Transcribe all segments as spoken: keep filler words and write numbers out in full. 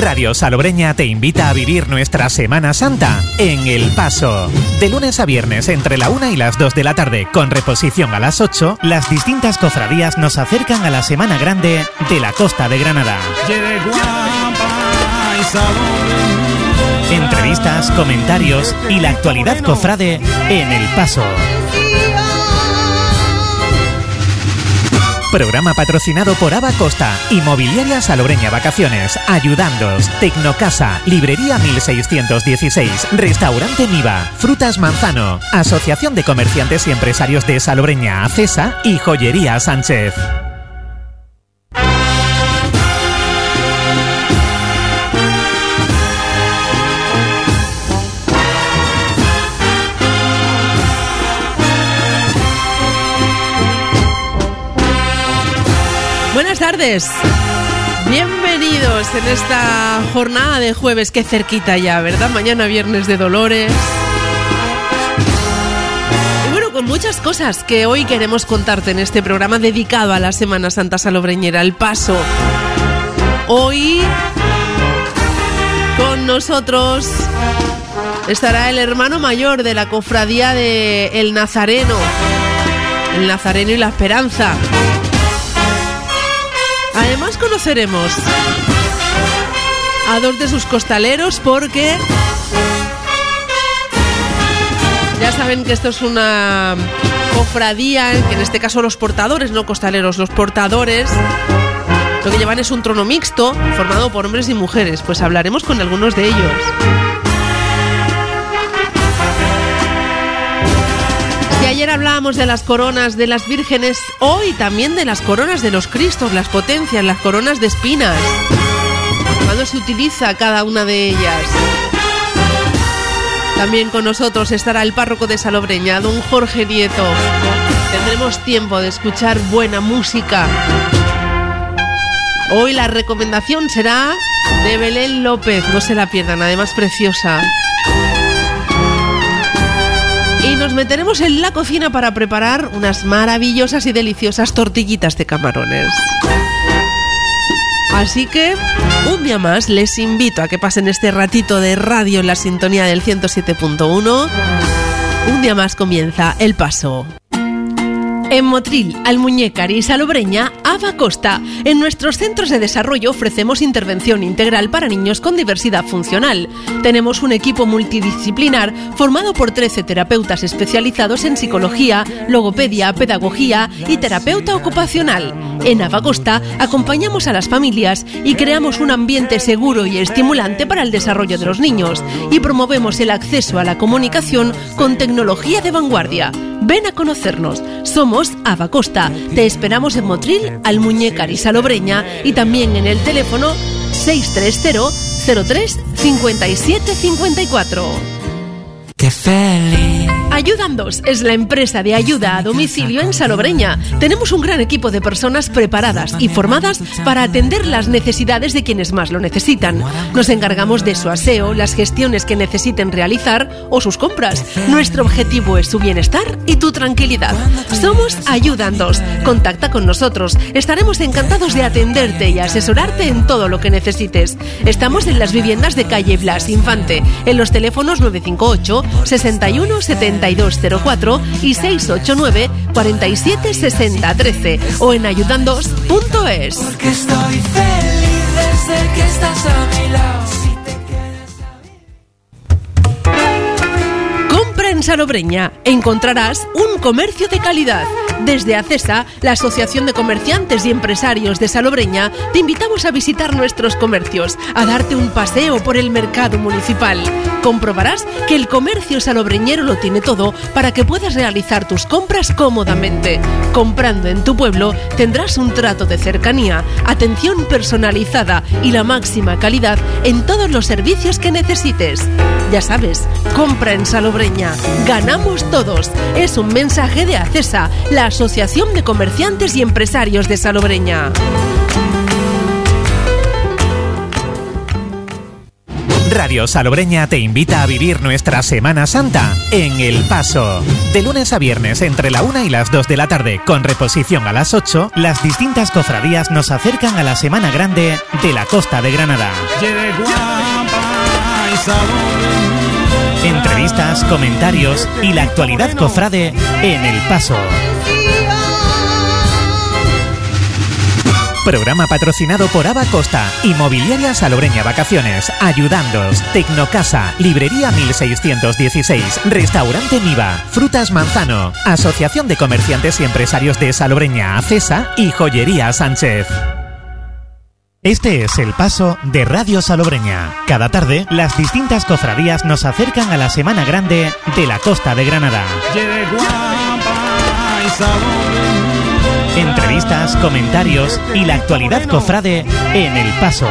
Radio Salobreña te invita a vivir nuestra Semana Santa en El Paso. De lunes a viernes entre la una y las dos de la tarde, con reposición a las ocho, las distintas cofradías nos acercan a la Semana Grande de la Costa de Granada. Entrevistas, comentarios y la actualidad cofrade en El Paso. Programa patrocinado por Ava Costa, Inmobiliaria Salobreña Vacaciones, Ayudandos, Tecnocasa, Librería mil seiscientos dieciséis, Restaurante Miva, Frutas Manzano, Asociación de Comerciantes y Empresarios de Salobreña, ACESA y Joyería Sánchez. Buenas tardes, bienvenidos en esta jornada de jueves, que cerquita ya, ¿verdad? Mañana viernes de Dolores. Y bueno, con muchas cosas que hoy queremos contarte en este programa dedicado a la Semana Santa Salobreñera, El Paso. Hoy con nosotros estará el hermano mayor de la cofradía de El Nazareno, El Nazareno y la Esperanza. Además conoceremos a dos de sus costaleros, porque ya saben que esto es una cofradía, que en este caso los portadores, no costaleros, los portadores, lo que llevan es un trono mixto formado por hombres y mujeres. Pues hablaremos con algunos de ellos. Ayer hablábamos de las coronas de las vírgenes, hoy también de las coronas de los Cristos, las potencias, las coronas de espinas. ¿Cuándo se utiliza cada una de ellas? También con nosotros estará el párroco de Salobreña, don Jorge Nieto. Tendremos tiempo de escuchar buena música. Hoy la recomendación será de Belén López, no se la pierdan, además preciosa. Y nos meteremos en la cocina para preparar unas maravillosas y deliciosas tortillitas de camarones. Así que, un día más, les invito a que pasen este ratito de radio en la sintonía del ciento siete punto uno. Un día más comienza El Paso. En Motril, Almuñécar y Salobreña, Ava Costa. En nuestros centros de desarrollo ofrecemos intervención integral para niños con diversidad funcional. Tenemos un equipo multidisciplinar formado por trece terapeutas especializados en psicología, logopedia, pedagogía y terapeuta ocupacional. En Ava Costa acompañamos a las familias y creamos un ambiente seguro y estimulante para el desarrollo de los niños, y promovemos el acceso a la comunicación con tecnología de vanguardia. Ven a conocernos. Somos Ava Costa. Te esperamos en Motril, Almuñécar y Salobreña, y también en el teléfono seis tres cero, cero tres, cinco siete cinco cuatro. ¡Qué feliz! Ayudandos es la empresa de ayuda a domicilio en Salobreña. Tenemos un gran equipo de personas preparadas y formadas para atender las necesidades de quienes más lo necesitan. Nos encargamos de su aseo, las gestiones que necesiten realizar o sus compras. Nuestro objetivo es su bienestar y tu tranquilidad. Somos Ayudandos. Contacta con nosotros. Estaremos encantados de atenderte y asesorarte en todo lo que necesites. Estamos en las viviendas de calle Blas Infante, en los teléfonos nueve cinco ocho, sesenta y uno, setenta y dos cero cuatro y seis ocho nueve, cuarenta y siete, sesenta, trece, o en ayudandos punto es. Porque estoy feliz desde que estás a mi lado. Si te quieres saber. Compra en Salobreña. Encontrarás un comercio de calidad. Desde ACESA, la Asociación de Comerciantes y Empresarios de Salobreña, te invitamos a visitar nuestros comercios, a darte un paseo por el mercado municipal. Comprobarás que el comercio salobreñero lo tiene todo para que puedas realizar tus compras cómodamente. Comprando en tu pueblo tendrás un trato de cercanía, atención personalizada y la máxima calidad en todos los servicios que necesites. Ya sabes, compra en Salobreña. Ganamos todos. Es un mensaje de ACESA, la Asociación de Comerciantes y Empresarios de Salobreña. Radio Salobreña te invita a vivir nuestra Semana Santa en El Paso. De lunes a viernes entre la una y las dos de la tarde, con reposición a las ocho, las distintas cofradías nos acercan a la Semana Grande de la Costa de Granada. Entrevistas, comentarios y la actualidad cofrade en El Paso. Programa patrocinado por Aba Costa, Inmobiliaria Salobreña Vacaciones, Ayudándos, Tecnocasa, Librería mil seiscientos dieciséis, Restaurante Miva, Frutas Manzano, Asociación de Comerciantes y Empresarios de Salobreña, ACESA y Joyería Sánchez. Este es El Paso de Radio Salobreña. Cada tarde, las distintas cofradías nos acercan a la Semana Grande de la Costa de Granada. Entrevistas, comentarios y la actualidad cofrade en El Paso.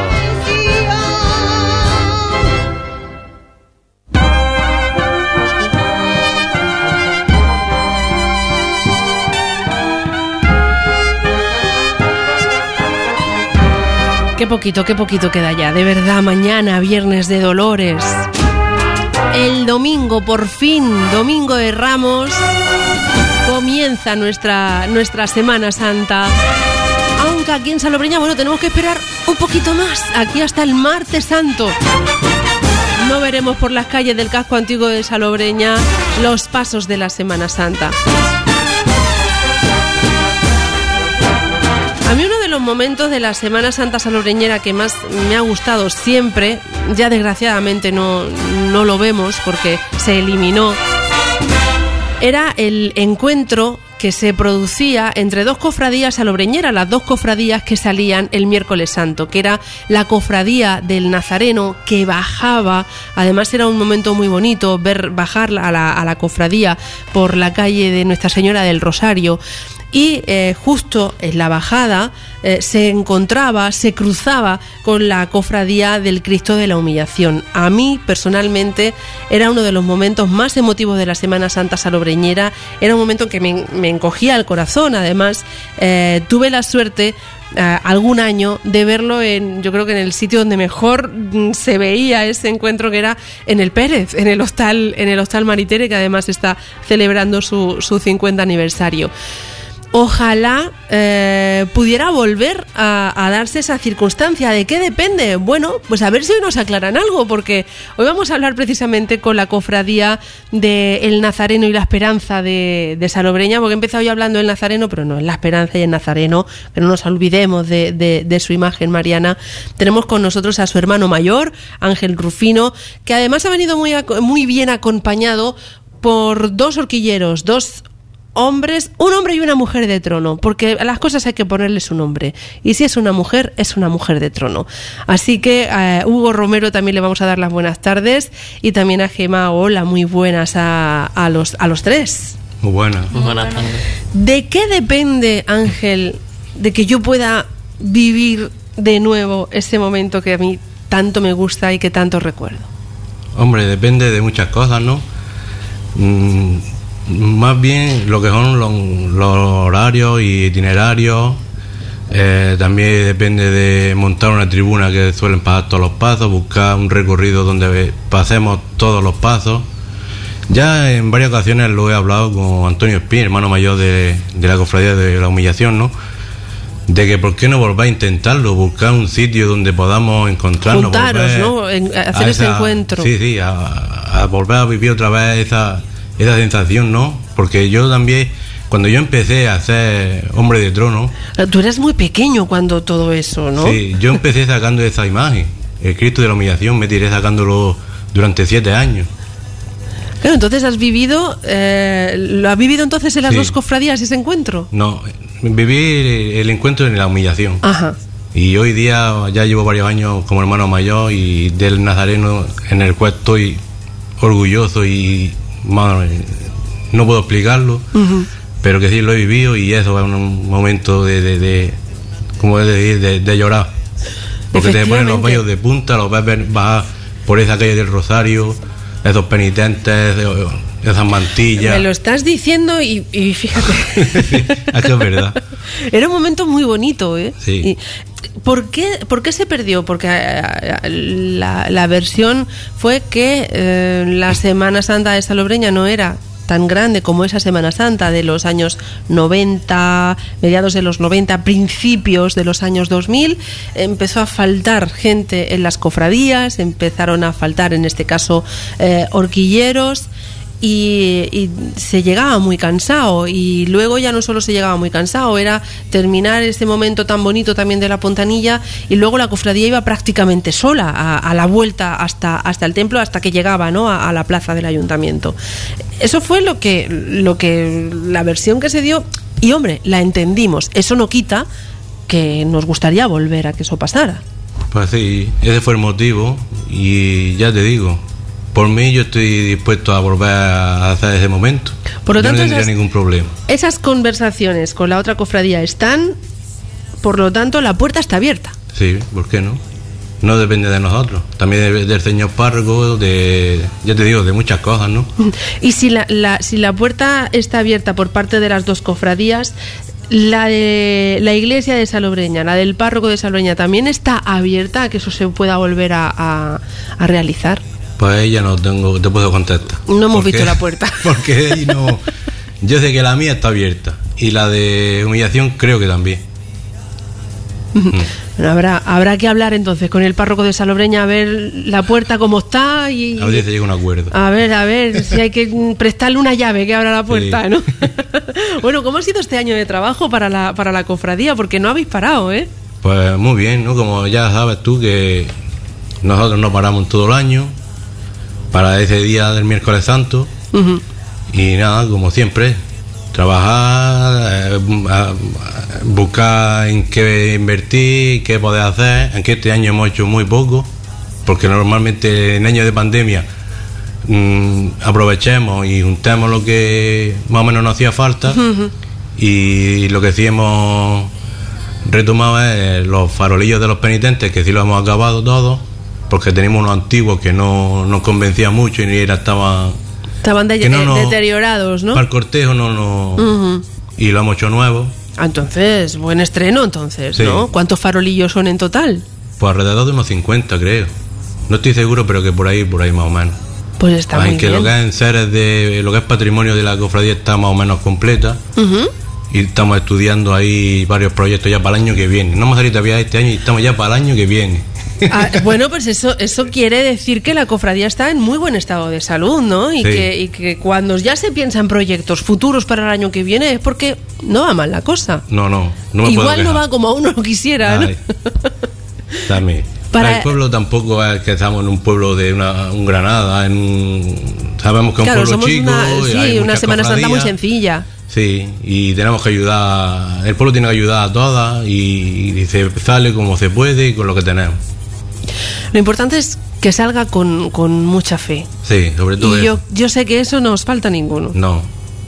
Qué poquito, qué poquito queda ya. De verdad, mañana, viernes de Dolores. El domingo, por fin, domingo de Ramos. Comienza nuestra, nuestra Semana Santa. Aunque aquí en Salobreña, bueno, tenemos que esperar un poquito más. Aquí hasta el martes santo. No veremos por las calles del casco antiguo de Salobreña los pasos de la Semana Santa. A mí uno de los momentos de la Semana Santa salobreñera que más me ha gustado siempre, ya desgraciadamente no, no lo vemos porque se eliminó, era el encuentro que se producía entre dos cofradías salobreñeras, las dos cofradías que salían el miércoles santo, que era la cofradía del Nazareno que bajaba. Además era un momento muy bonito ver bajar a la, a la cofradía por la calle de Nuestra Señora del Rosario. Y eh, justo en la bajada eh, se encontraba, se cruzaba con la cofradía del Cristo de la Humillación. A mí, personalmente, era uno de los momentos más emotivos de la Semana Santa salobreñera. Era un momento que me, me encogía el corazón. Además, eh, tuve la suerte eh, algún año de verlo en, yo creo que en el sitio donde mejor mm, se veía ese encuentro, que era en el Pérez, en el hostal, en el hostal Maritere, que además está celebrando su, su cincuenta aniversario. Ojalá eh, pudiera volver a, a darse esa circunstancia. ¿De qué depende? Bueno, pues a ver si hoy nos aclaran algo, porque hoy vamos a hablar precisamente con la cofradía del Nazareno y la Esperanza de, de Salobreña, porque he empezado ya hablando del Nazareno, pero no, en la Esperanza y el Nazareno, que no nos olvidemos de, de, de su imagen mariana. Tenemos con nosotros a su hermano mayor, Ángel Rufino, que además ha venido muy, muy bien acompañado por dos horquilleros, dos hombres, un hombre y una mujer de trono, porque a las cosas hay que ponerles un nombre, y si es una mujer, es una mujer de trono. Así que a uh, Hugo Romero también le vamos a dar las buenas tardes, y también a Gemma. Hola, muy buenas a, a, los, a los tres. Muy buenas. Muy buenas tardes. ¿De qué depende, Ángel, de que yo pueda vivir de nuevo ese momento que a mí tanto me gusta y que tanto recuerdo? Hombre, depende de muchas cosas, ¿no? Mm, más bien lo que son los, los horarios y itinerarios. Eh, también depende de montar una tribuna que suelen pasar todos los pasos, buscar un recorrido donde pasemos todos los pasos. Ya en varias ocasiones lo he hablado con Antonio Espín, hermano mayor de, de la Cofradía de la Humillación, ¿no? De que por qué no volváis a intentarlo, buscar un sitio donde podamos encontrarnos. Juntaros, ¿no? En, hacer ese encuentro. Sí, sí, a, a volver a vivir otra vez esa, esa sensación, ¿no? Porque yo también, cuando yo empecé a ser hombre de trono... Tú eras muy pequeño cuando todo eso, ¿no? Sí, yo empecé sacando esa imagen. El Cristo de la Humillación me tiré sacándolo durante siete años. Claro, entonces has vivido, eh, ¿lo has vivido entonces en las sí. dos cofradías ese encuentro? No, viví el encuentro en la Humillación. Ajá. Y hoy día ya llevo varios años como hermano mayor y del Nazareno, en el cual estoy orgulloso y bueno, no puedo explicarlo, uh-huh. pero que sí lo he vivido, y eso es un momento de, de, de como es decir, de, de llorar. Porque te ponen los vellos de punta, los ves bajar por esa calle del Rosario, esos penitentes, esas mantillas. Me lo estás diciendo y, y fíjate. Sí, es que es verdad. Era un momento muy bonito, ¿eh? Sí. Y ¿por qué, ¿por qué se perdió? Porque la, la versión fue que eh, la Semana Santa de Salobreña no era tan grande como esa Semana Santa de los años noventa, mediados de los noventa, principios de los años dos mil. Empezó a faltar gente en las cofradías, empezaron a faltar en este caso eh, horquilleros. Y, y se llegaba muy cansado, y luego ya no solo se llegaba muy cansado, era terminar este momento tan bonito también de la Pontanilla, y luego la cofradía iba prácticamente sola a, a la vuelta hasta, hasta el templo, hasta que llegaba, ¿no?, a, a la plaza del ayuntamiento. Eso fue lo que, lo que la versión que se dio, y hombre, la entendimos. Eso no quita que nos gustaría volver a que eso pasara. Pues sí, ese fue el motivo, y ya te digo, por mí yo estoy dispuesto a volver a hacer ese momento. Por lo tanto, yo no tendría esas, ningún problema. Esas conversaciones con la otra cofradía están, por lo tanto, la puerta está abierta. Sí, ¿por qué no? No depende de nosotros, también del señor párroco, de, ya te digo, de muchas cosas, ¿no? Y si la, la, si la puerta está abierta por parte de las dos cofradías, la de la iglesia de Salobreña, la del párroco de Salobreña, ¿también está abierta a que eso se pueda volver a, a, a realizar? Pues ella no tengo, te puedo contestar. No hemos visto la puerta. Porque ahí no. Yo sé que la mía está abierta, y la de humillación creo que también. Bueno, habrá, habrá que hablar entonces con el párroco de Salobreña, a ver la puerta cómo está, y a ver si se llega a un acuerdo. A ver, a ver si hay que prestarle una llave que abra la puerta, sí. ¿No? Bueno, ¿cómo ha sido este año de trabajo para la, para la cofradía? Porque no habéis parado, ¿eh? Pues muy bien, ¿no? Como ya sabes tú que nosotros no paramos todo el año para ese día del miércoles santo. Uh-huh. Y nada, como siempre, trabajar, eh, a, a buscar en qué invertir, qué poder hacer. Aunque este año hemos hecho muy poco, porque normalmente en años de pandemia mmm, aprovechemos y juntemos lo que más o menos nos hacía falta. Uh-huh. Y lo que sí hemos retomado es los farolillos de los penitentes, que sí lo hemos acabado todo, porque teníamos unos antiguos que no nos convencían mucho y era estaba estaban de, no nos, deteriorados, ¿no? Para el cortejo no no uh-huh. Y lo hemos hecho nuevo. Entonces, buen estreno entonces, sí. ¿No? ¿Cuántos farolillos son en total? Pues alrededor de unos cincuenta, creo. No estoy seguro, pero que por ahí, por ahí más o menos. Pues está Ay, muy que bien. Lo que es en seres de lo que es patrimonio de la cofradía está más o menos completa. Uh-huh. Y estamos estudiando ahí varios proyectos ya para el año que viene. No hemos salido todavía este año y estamos ya para el año que viene. Ah, bueno, pues eso eso quiere decir que la cofradía está en muy buen estado de salud, ¿no? Y, sí. que, y que cuando ya se piensa en proyectos futuros para el año que viene es porque no va mal la cosa. No, no. no me Igual no va como uno lo quisiera, ¿no? También. Para... El pueblo tampoco es que estamos en un pueblo de una, un Granada, en un... sabemos que es un claro, pueblo chico. Una, sí, hay una Semana Santa muy sencilla. Sí, y tenemos que ayudar, el pueblo tiene que ayudar a todas y, y se sale como se puede y con lo que tenemos. Lo importante es que salga con, con mucha fe. Sí, sobre todo. Y yo, yo sé que eso no os falta ninguno. No.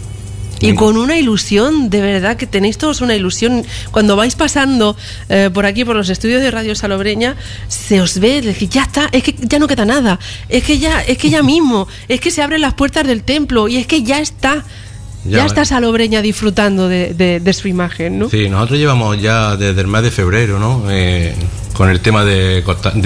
Y con una ilusión, de verdad que tenéis todos una ilusión. Cuando vais pasando eh, por aquí, por los estudios de Radio Salobreña, se os ve, decir, ya está, es que ya no queda nada, es que ya, es que ya mismo, es que se abren las puertas del templo y es que ya está. Ya, ya está Salobreña disfrutando de, de, de su imagen, ¿no? Sí, nosotros llevamos ya desde el mes de febrero, ¿no? Eh, con el tema de,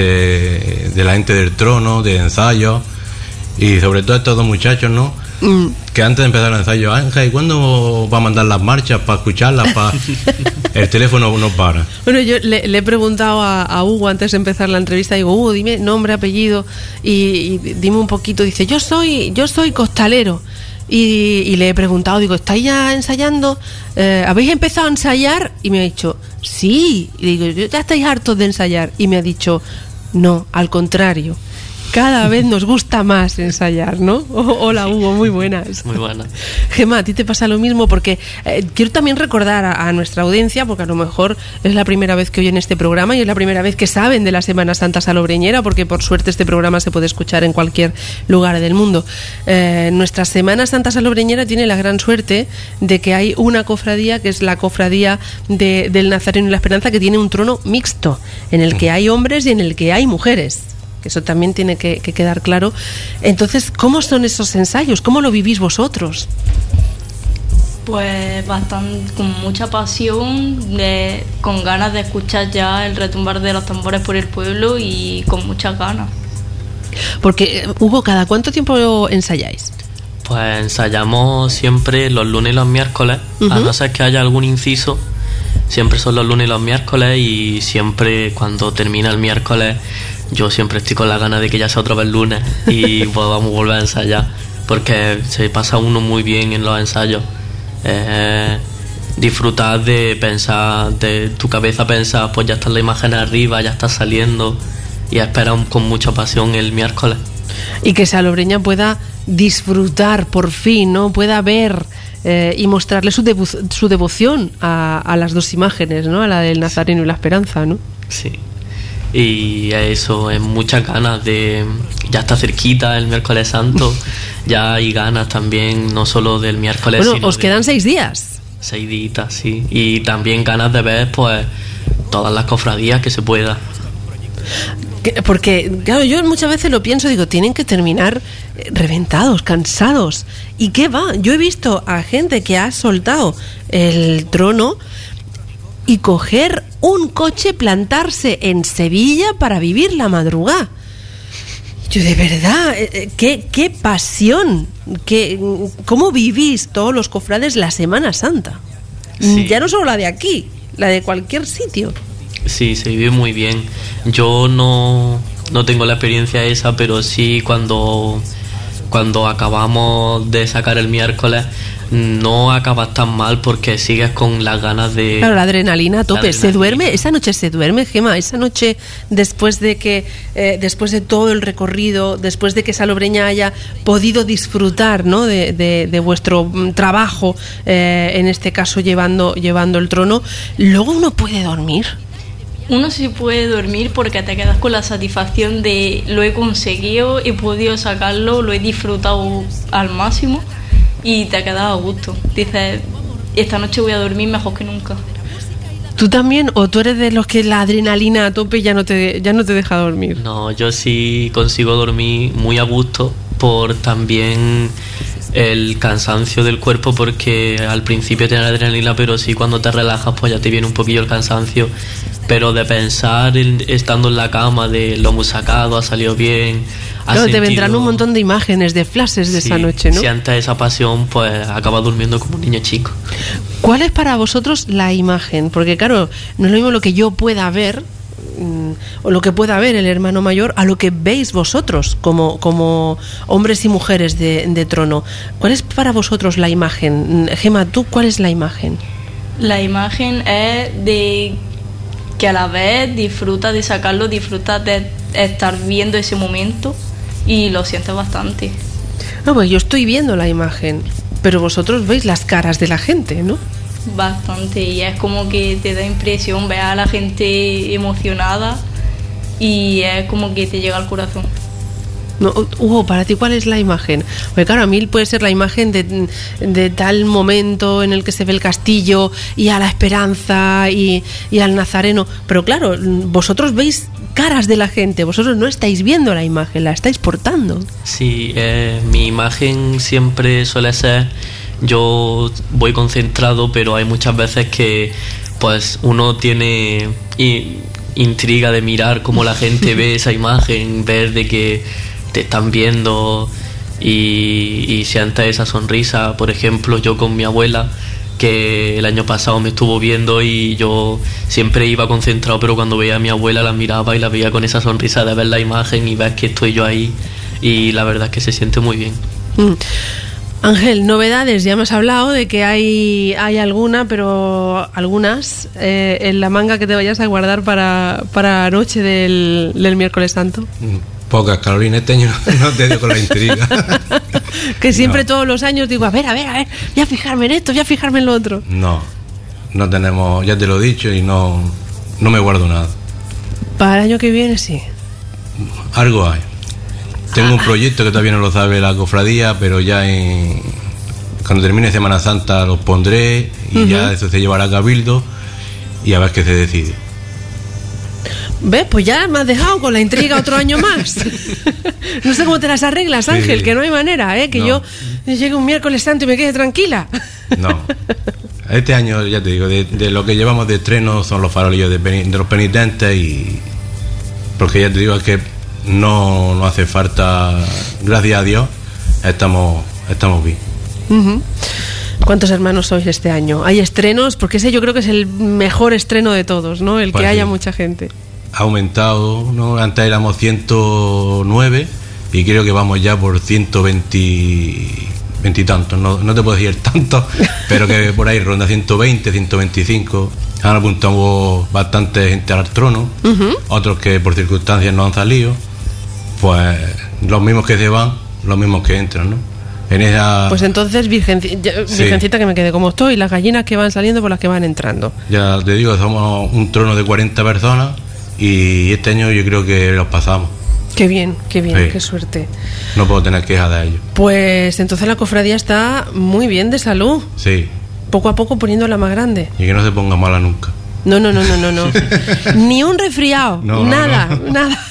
de, de la gente del trono, de ensayos, y sobre todo estos dos muchachos, ¿no? Mm. Que antes de empezar el ensayo, Ángel, ¿y cuándo va a mandar las marchas para escucharlas? Para... El teléfono no para. Bueno, yo le, le he preguntado a, a Hugo antes de empezar la entrevista, digo, Hugo, dime nombre, apellido, y, y dime un poquito. Dice, yo soy, yo soy costalero. Y, y le he preguntado, digo, ¿estáis ya ensayando? Eh, ¿Habéis empezado a ensayar? Y me ha dicho, sí. Y digo, ¿ya estáis hartos de ensayar? Y me ha dicho, no, al contrario. Cada vez nos gusta más ensayar, ¿no? Oh, hola, Hugo, muy buenas. Muy buenas. Gemma, ¿a ti te pasa lo mismo? Porque eh, quiero también recordar a, a nuestra audiencia, porque a lo mejor es la primera vez que oyen este programa y es la primera vez que saben de la Semana Santa Salobreñera, porque por suerte este programa se puede escuchar en cualquier lugar del mundo. Eh, nuestra Semana Santa Salobreñera tiene la gran suerte de que hay una cofradía, que es la cofradía de, del Nazareno y la Esperanza, que tiene un trono mixto, en el que hay hombres y en el que hay mujeres. Que eso también tiene que, que quedar claro. Entonces, ¿cómo son esos ensayos? ¿Cómo lo vivís vosotros? Pues bastante, con mucha pasión, de, con ganas de escuchar ya el retumbar de los tambores por el pueblo y con muchas ganas. Porque, Hugo, ¿cada cuánto tiempo ensayáis? Pues ensayamos siempre los lunes y los miércoles, uh-huh. a no ser que haya algún inciso, siempre son los lunes y los miércoles, y siempre cuando termina el miércoles yo siempre estoy con la gana de que ya sea otra vez lunes y podamos volver a ensayar, porque se pasa uno muy bien en los ensayos. Eh, disfrutar de pensar, de tu cabeza pensar, pues ya está la imagen arriba, ya está saliendo, y esperar con mucha pasión el miércoles. Y que Salobreña pueda disfrutar por fin, ¿no? Pueda ver eh, y mostrarle su, devo- su devoción a, a las dos imágenes, ¿no? A la del Nazareno y la Esperanza, ¿no? Sí. Y eso, es muchas ganas de... Ya está cerquita el miércoles santo, ya hay ganas también, no solo del miércoles, bueno, sino os de, quedan seis días. Seis días, sí. Y también ganas de ver, pues, todas las cofradías que se pueda. Porque, claro, yo muchas veces lo pienso, digo, tienen que terminar reventados, cansados. ¿Y qué va? Yo he visto a gente que ha soltado el trono y coger un coche, plantarse en Sevilla para vivir la madrugada. Yo, de verdad, qué, qué pasión, qué, cómo vivís todos los cofrades la Semana Santa. Sí. Ya no solo la de aquí, la de cualquier sitio. Sí, se vive muy bien. Yo no, no tengo la experiencia esa, pero sí cuando, cuando acabamos de sacar el miércoles, no acabas tan mal porque sigues con las ganas de... Claro, la adrenalina a tope. Se duerme, esa noche se duerme, Gema, esa noche después de que, eh, después de todo el recorrido, después de que Salobreña haya podido disfrutar, ¿no? de, de, de vuestro trabajo, eh, en este caso llevando, llevando el trono, luego uno puede dormir. Uno sí puede dormir porque te quedas con la satisfacción de lo he conseguido, he podido sacarlo, lo he disfrutado al máximo y te quedas a gusto. Dices, esta noche voy a dormir mejor que nunca. ¿Tú también o tú eres de los que la adrenalina a tope ya no te, ya no te deja dormir? No, yo sí consigo dormir muy a gusto por también el cansancio del cuerpo, porque al principio tienes adrenalina, pero sí cuando te relajas pues ya te viene un poquillo el cansancio, pero de pensar en, estando en la cama de lo hemos sacado, ha salido bien. Claro, sentido, te vendrán un montón de imágenes, de flashes de sí, esa noche, ¿no? Si antes esa pasión, pues acabas durmiendo como un niño chico. ¿Cuál es para vosotros la imagen? Porque claro, no es lo mismo lo que yo pueda ver o lo que pueda ver el hermano mayor a lo que veis vosotros como, como hombres y mujeres de, de trono. ¿Cuál es para vosotros la imagen? Gema, ¿tú cuál es la imagen? La imagen es de que a la vez disfrutas de sacarlo, disfrutas de estar viendo ese momento y lo sientes bastante. No, pues yo estoy viendo la imagen, pero vosotros veis las caras de la gente, ¿no? Bastante, y es como que te da impresión ver a la gente emocionada y es como que te llega al corazón. No, Hugo, para ti, ¿cuál es la imagen? Porque claro, a mí puede ser la imagen de, de tal momento en el que se ve el castillo y a la Esperanza y, y al Nazareno, pero claro, vosotros veis caras de la gente, vosotros no estáis viendo la imagen, la estáis portando. Sí, eh, mi imagen siempre suele ser, yo voy concentrado, pero hay muchas veces que pues uno tiene y, intriga de mirar cómo la gente ve esa imagen, ver de que te están viendo y, y sientes esa sonrisa. Por ejemplo, yo con mi abuela, que el año pasado me estuvo viendo y yo siempre iba concentrado, pero cuando veía a mi abuela la miraba y la veía con esa sonrisa de ver la imagen y ver que estoy yo ahí, y la verdad es que se siente muy bien. Mm. Ángel, novedades, ya hemos hablado de que hay, hay alguna, pero algunas eh, en la manga que te vayas a guardar para, para la noche del, del miércoles santo. Mm. Pocas, Carolina, este año no, no te dio con la intriga. Que siempre no. Todos los años digo, a ver, a ver, a ver, voy a fijarme en esto, voy a fijarme en lo otro. No, no tenemos, ya te lo he dicho y no, no me guardo nada. Para el año que viene sí. Algo hay. Tengo ah. un proyecto que todavía no lo sabe la cofradía, pero ya en, cuando termine Semana Santa los pondré y uh-huh. ya eso se llevará a Cabildo y a ver qué se decide. ¿Ves? Pues ya me has dejado con la intriga otro año más. No sé cómo te las arreglas, Ángel, sí. Que no hay manera, ¿eh? Que no. yo llegue un miércoles santo y me quede tranquila. No. Este año, ya te digo, de, de lo que llevamos de estreno son los farolillos de, peni, de los penitentes y... Porque ya te digo, es que no, no hace falta, gracias a Dios, estamos, estamos bien. Uh-huh. ¿Cuántos hermanos sois este año? ¿Hay estrenos? Porque ese yo creo que es el mejor estreno de todos, ¿no? El pues que haya sí. mucha gente. Ha aumentado, ¿no? Antes éramos ciento nueve y creo que vamos ya por ciento veinte, veinte y tantos. No, no te puedo decir tanto, pero que por ahí ronda ciento veinte, ciento veinticinco. Han apuntado bastante gente al trono, uh-huh. otros que por circunstancias no han salido. Pues los mismos que se van, los mismos que entran, ¿no? En esa... Pues entonces, virgencita, virgencita sí. que me quede como estoy, las gallinas que van saliendo por las que van entrando. Ya te digo, somos un trono de cuarenta personas y este año yo creo que los pasamos. Qué bien, qué bien, sí. qué suerte. No puedo tener quejas de ello. Pues entonces la cofradía está muy bien de salud. Sí. Poco a poco poniéndola más grande. Y que no se ponga mala nunca. No, no, no, no, no, no. Ni un resfriado, no, nada, no, no. nada.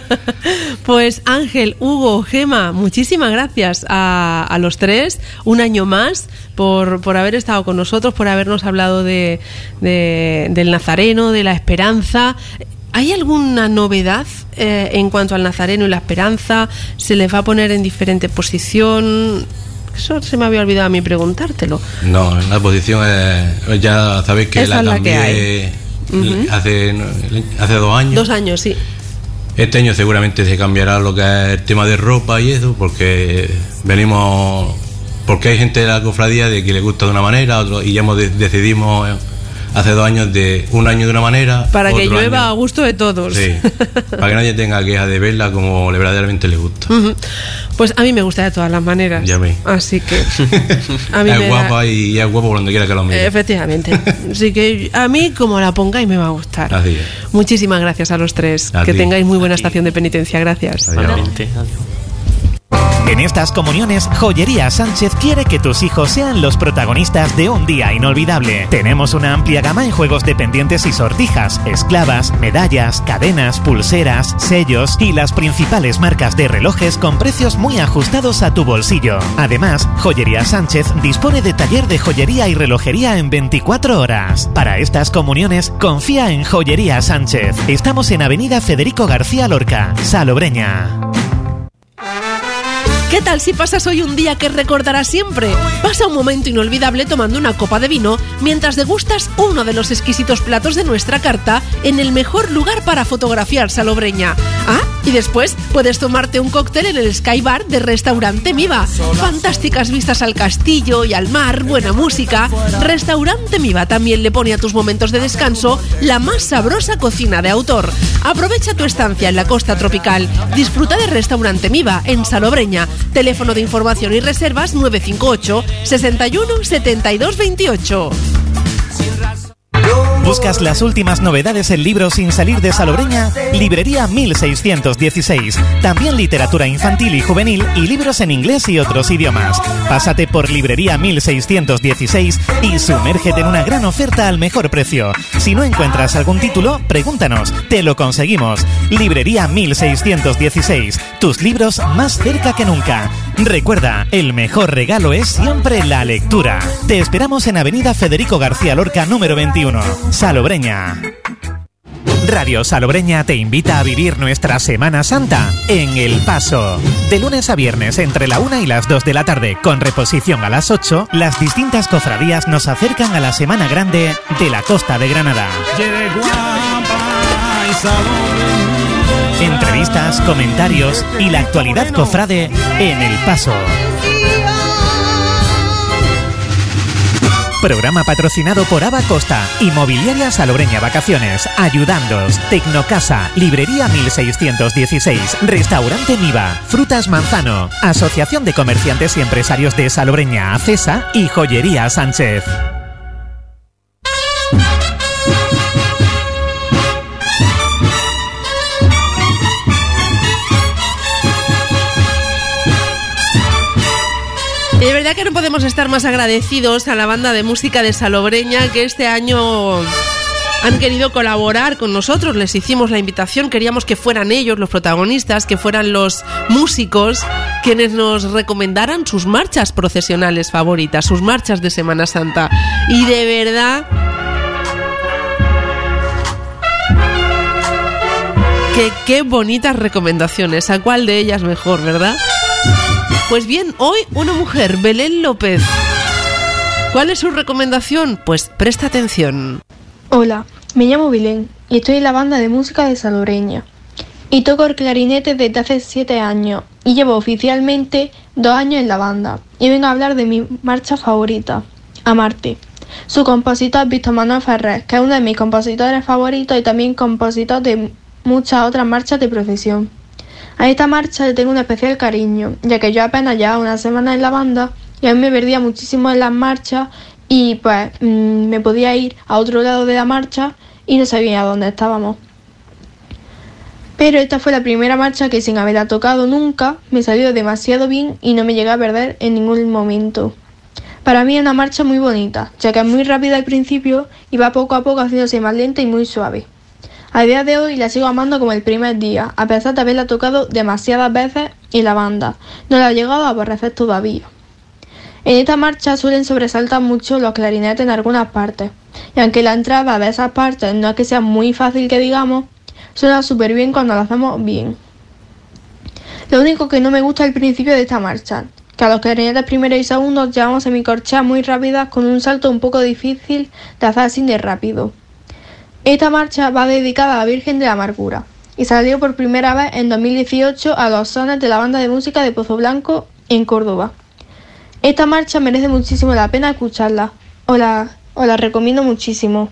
Pues Ángel, Hugo, Gema, muchísimas gracias a, a los tres, un año más, por, por haber estado con nosotros, por habernos hablado de, de, del Nazareno, de la esperanza. ¿Hay alguna novedad eh, en cuanto al Nazareno y la esperanza? ¿Se les va a poner en diferente posición? Eso se me había olvidado a mí preguntártelo. No, la posición es, ya sabéis que esa la cambié la que uh-huh. hace, hace dos años. Dos años, sí. Este año seguramente se cambiará lo que es el tema de ropa y eso, porque venimos, porque hay gente de la cofradía de que le gusta de una manera, otro, y ya hemos de, decidimos hace dos años de un año de una manera. Para que llueva año, a gusto de todos. Sí, para que nadie tenga queja de verla como le verdaderamente le gusta. Uh-huh. Pues a mí me gusta de todas las maneras. Y a mí. Así que a mí es me guapa da... y es guapo cuando quiera que lo mire. Efectivamente. Así que a mí como la pongáis me va a gustar. Así es. Muchísimas gracias a los tres. A que ti. tengáis muy buena estación de penitencia. Gracias. Adiós. En estas comuniones, Joyería Sánchez quiere que tus hijos sean los protagonistas de un día inolvidable. Tenemos una amplia gama en juegos de pendientes y sortijas, esclavas, medallas, cadenas, pulseras, sellos y las principales marcas de relojes con precios muy ajustados a tu bolsillo. Además, Joyería Sánchez dispone de taller de joyería y relojería en veinticuatro horas. Para estas comuniones, confía en Joyería Sánchez. Estamos en Avenida Federico García Lorca, Salobreña. ¿Qué tal si pasas hoy un día que recordarás siempre? Pasa un momento inolvidable tomando una copa de vino mientras degustas uno de los exquisitos platos de nuestra carta en el mejor lugar para fotografiar Salobreña. Ah, y después puedes tomarte un cóctel en el Sky Bar de Restaurante Miva. Fantásticas vistas al castillo y al mar, buena música. Restaurante Miva también le pone a tus momentos de descanso la más sabrosa cocina de autor. Aprovecha tu estancia en la costa tropical. Disfruta de Restaurante Miva en Salobreña. Teléfono de información y reservas nueve cinco ocho, sesenta y uno, setenta y dos veintiocho. ¿Buscas las últimas novedades en libros sin salir de Salobreña? Librería mil seiscientos dieciséis. También literatura infantil y juvenil y libros en inglés y otros idiomas. Pásate por Librería mil seiscientos dieciséis y sumérgete en una gran oferta al mejor precio. Si no encuentras algún título, pregúntanos. Te lo conseguimos. Librería mil seiscientos dieciséis. Tus libros más cerca que nunca. Recuerda, el mejor regalo es siempre la lectura. Te esperamos en Avenida Federico García Lorca, número veintiuno. Salobreña. Radio Salobreña te invita a vivir nuestra Semana Santa en El Paso. De lunes a viernes entre la una y las dos de la tarde, con reposición a las ocho, las distintas cofradías nos acercan a la Semana Grande de la Costa de Granada. Entrevistas, comentarios y la actualidad cofrade en El Paso. Programa patrocinado por Aba Costa, Inmobiliaria Salobreña Vacaciones, Ayudándoos, Tecnocasa, Librería mil seiscientos dieciséis, Restaurante Miva, Frutas Manzano, Asociación de Comerciantes y Empresarios de Salobreña, ACESA y Joyería Sánchez. Y de verdad que no podemos estar más agradecidos a la banda de música de Salobreña, que este año han querido colaborar con nosotros, les hicimos la invitación, queríamos que fueran ellos los protagonistas, que fueran los músicos quienes nos recomendaran sus marchas procesionales favoritas, sus marchas de Semana Santa. Y de verdad que qué bonitas recomendaciones, ¿a cuál de ellas mejor, verdad? Pues bien, hoy una mujer, Belén López. ¿Cuál es su recomendación? Pues presta atención. Hola, me llamo Belén y estoy en la banda de música de Salobreña. Y toco el clarinete desde hace siete años y llevo oficialmente dos años en la banda. Y vengo a hablar de mi marcha favorita, Amarte. Su compositor es Víctor Manuel Ferrer, que es uno de mis compositores favoritos y también compositor de muchas otras marchas de procesión. A esta marcha le tengo un especial cariño, ya que yo apenas llevaba una semana en la banda y a mí me perdía muchísimo en las marchas y pues mmm, me podía ir a otro lado de la marcha y no sabía dónde estábamos. Pero esta fue la primera marcha que, sin haberla tocado nunca, me salió demasiado bien y no me llegué a perder en ningún momento. Para mí es una marcha muy bonita, ya que es muy rápida al principio y va poco a poco haciéndose más lenta y muy suave. A día de hoy la sigo amando como el primer día, a pesar de haberla tocado demasiadas veces y la banda no la ha llegado a aborrecer todavía. En esta marcha suelen sobresaltar mucho los clarinetes en algunas partes, y aunque la entrada de esas partes no es que sea muy fácil que digamos, suena súper bien cuando lo hacemos bien. Lo único que no me gusta es el principio de esta marcha, que a los clarinetes primeros y segundos llevamos semicorcheas muy rápidas con un salto un poco difícil de hacer así de rápido. Esta marcha va dedicada a la Virgen de la Amargura y salió por primera vez en dos mil dieciocho a los sones de la banda de música de Pozo Blanco en Córdoba. Esta marcha merece muchísimo la pena escucharla, os la, os la recomiendo muchísimo.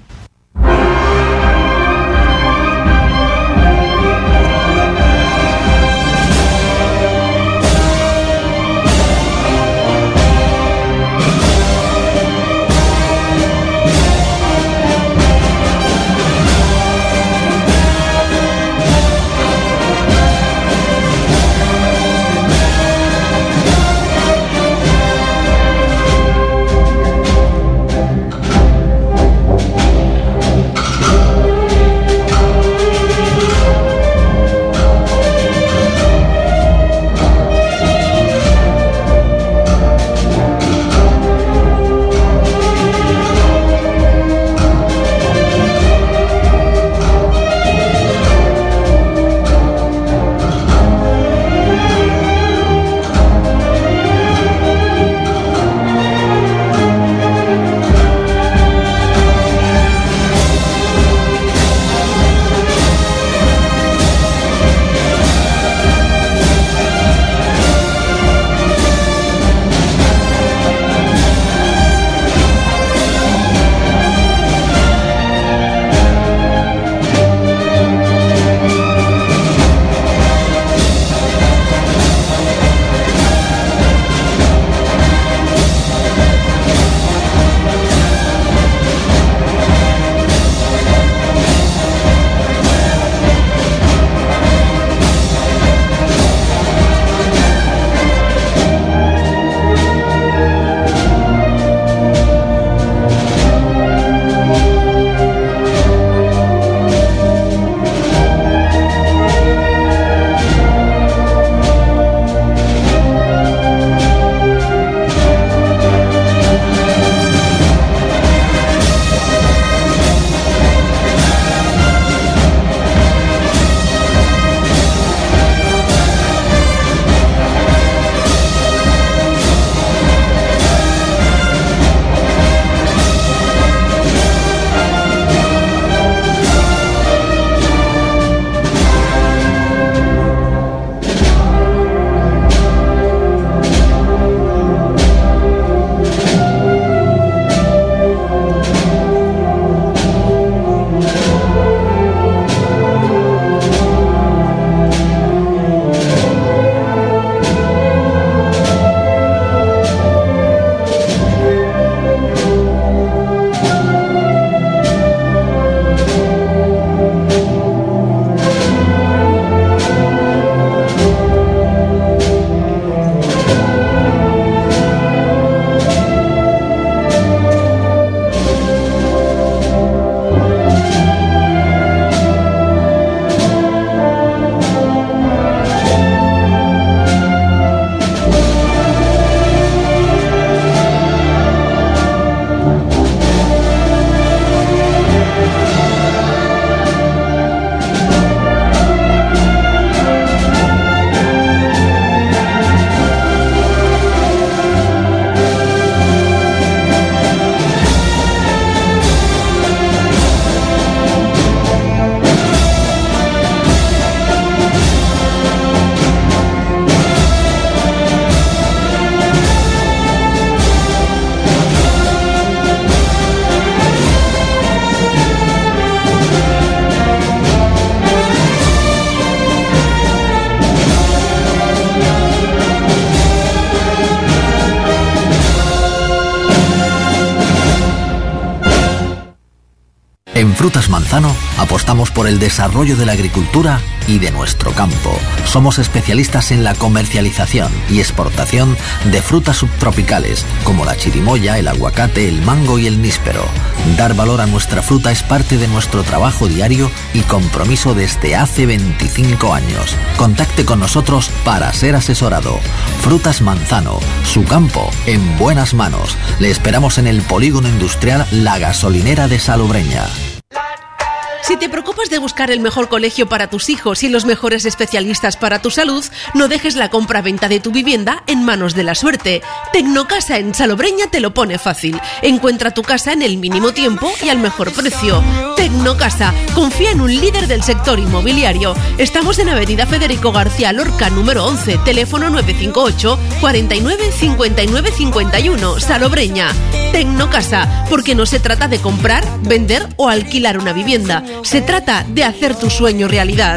En Frutas Manzano apostamos por el desarrollo de la agricultura y de nuestro campo. Somos especialistas en la comercialización y exportación de frutas subtropicales como la chirimoya, el aguacate, el mango y el níspero. Dar valor a nuestra fruta es parte de nuestro trabajo diario y compromiso desde hace veinticinco años. Contacte con nosotros para ser asesorado. Frutas Manzano, su campo en buenas manos. Le esperamos en el Polígono Industrial La Gasolinera de Salobreña. Si te preocupas de buscar el mejor colegio para tus hijos y los mejores especialistas para tu salud, no dejes la compra-venta de tu vivienda en manos de la suerte. Tecnocasa en Salobreña te lo pone fácil. Encuentra tu casa en el mínimo tiempo y al mejor precio. Tecnocasa, confía en un líder del sector inmobiliario. Estamos en Avenida Federico García Lorca, número once, teléfono nueve cinco ocho, cuarenta y nueve, cincuenta y nueve, cincuenta y uno, Salobreña. Tecnocasa, porque no se trata de comprar, vender o alquilar una vivienda. Se trata de hacer tu sueño realidad.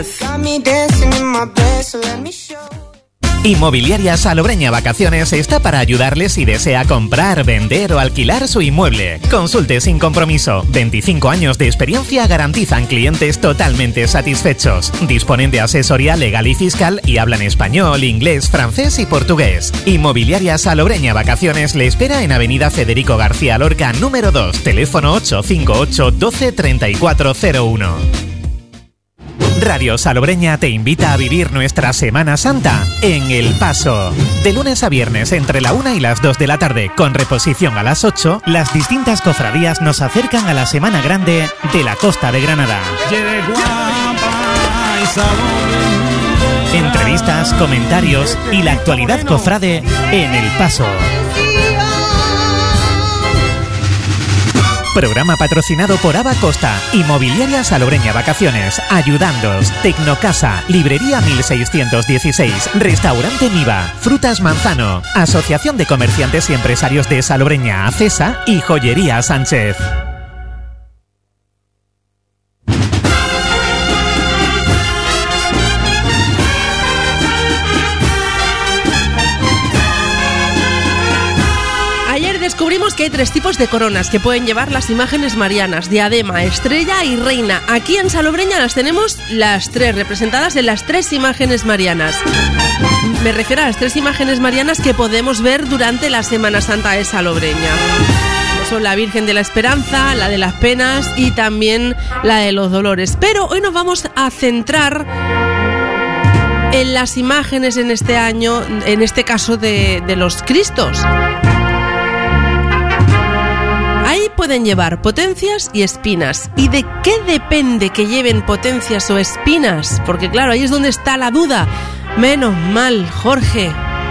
Inmobiliaria Salobreña Vacaciones está para ayudarle si desea comprar, vender o alquilar su inmueble. Consulte sin compromiso. veinticinco años de experiencia garantizan clientes totalmente satisfechos. Disponen de asesoría legal y fiscal y hablan español, inglés, francés y portugués. Inmobiliaria Salobreña Vacaciones le espera en Avenida Federico García Lorca, número dos, teléfono ocho cinco ocho, doce, treinta y cuatro cero uno. Radio Salobreña te invita a vivir nuestra Semana Santa en El Paso. De lunes a viernes entre la una y las dos de la tarde, con reposición a las ocho, las distintas cofradías nos acercan a la Semana Grande de la Costa de Granada. Entrevistas, comentarios y la actualidad cofrade en El Paso. Programa patrocinado por Aba Costa, Inmobiliaria Salobreña Vacaciones, Ayudándoos, Tecnocasa, Librería mil seiscientos dieciséis, Restaurante Miva, Frutas Manzano, Asociación de Comerciantes y Empresarios de Salobreña, ACESA y Joyería Sánchez. Descubrimos que hay tres tipos de coronas que pueden llevar las imágenes marianas: diadema, estrella y reina. Aquí en Salobreña las tenemos las tres, representadas en las tres imágenes marianas. Me refiero a las tres imágenes marianas que podemos ver durante la Semana Santa de Salobreña. Son la Virgen de la Esperanza, la de las Penas y también la de los Dolores. Pero hoy nos vamos a centrar en las imágenes en este año, en este caso de, de los Cristos. Ahí pueden llevar potencias y espinas. ¿Y de qué depende que lleven potencias o espinas? Porque claro, ahí es donde está la duda. Menos mal, Jorge.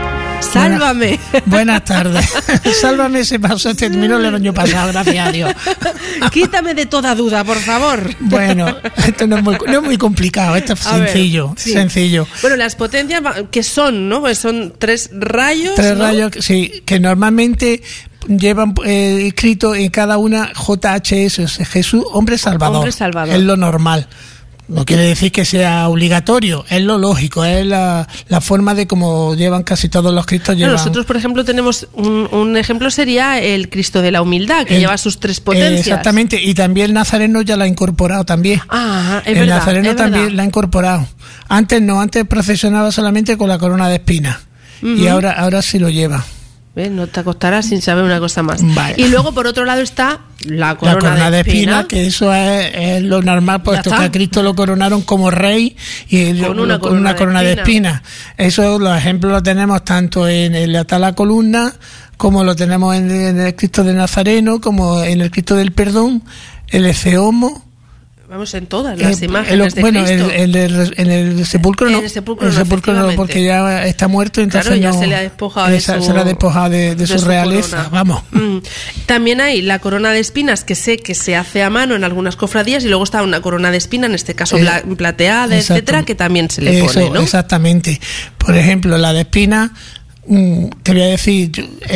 Sálvame. Buenas, buenas tardes. Sálvame, se pasó, se terminó el año pasado, gracias a Dios. Quítame de toda duda, por favor. Bueno, esto no es muy, no es muy complicado, esto es a sencillo, ver, sí. sencillo. Bueno, las potencias, ¿qué son, no? Pues son tres rayos. Tres ¿no? rayos, sí, que normalmente llevan eh, escrito en cada una J H S, Jesús, hombre salvador. Hombre salvador. Es lo normal. No quiere decir que sea obligatorio, es lo lógico, es la, la forma de cómo llevan casi todos los Cristos. Llevan. Nosotros, por ejemplo, tenemos un, un ejemplo sería el Cristo de la Humildad, que el, lleva sus tres potencias. Eh, exactamente, y también el Nazareno ya la ha incorporado también. Ah, es el verdad. El Nazareno es también verdad. la ha incorporado. Antes no, antes procesionaba solamente con la corona de espinas, uh-huh. y ahora, ahora sí lo lleva. ¿Ves? No te acostarás sin saber una cosa más. Vale. Y luego, por otro lado, está la corona, la corona de, de espina, espina, que eso es, es lo normal, puesto que a Cristo lo coronaron como rey y con lo, una, con corona, una corona de espina. de espina. Eso, los ejemplos los tenemos tanto en el atar la columna, como lo tenemos en, en el Cristo de Nazareno, como en el Cristo del Perdón, el Eceomo. Vamos, en todas las eh, imágenes el, bueno, de Cristo. En el, el, el, el sepulcro no. En el sepulcro, el no, sepulcro no, porque ya está muerto, entonces claro, ya no, se le ha despojado de esa, su, se le ha despojado de, de, de su, su realeza. Corona. Vamos. Mm. También hay la corona de espinas, que sé que se hace a mano en algunas cofradías, y luego está una corona de espina, en este caso eh, plateada, exacto. etcétera, que también se le Eso, pone, ¿no? Exactamente. Por ejemplo, la de espina, mm, te voy a decir,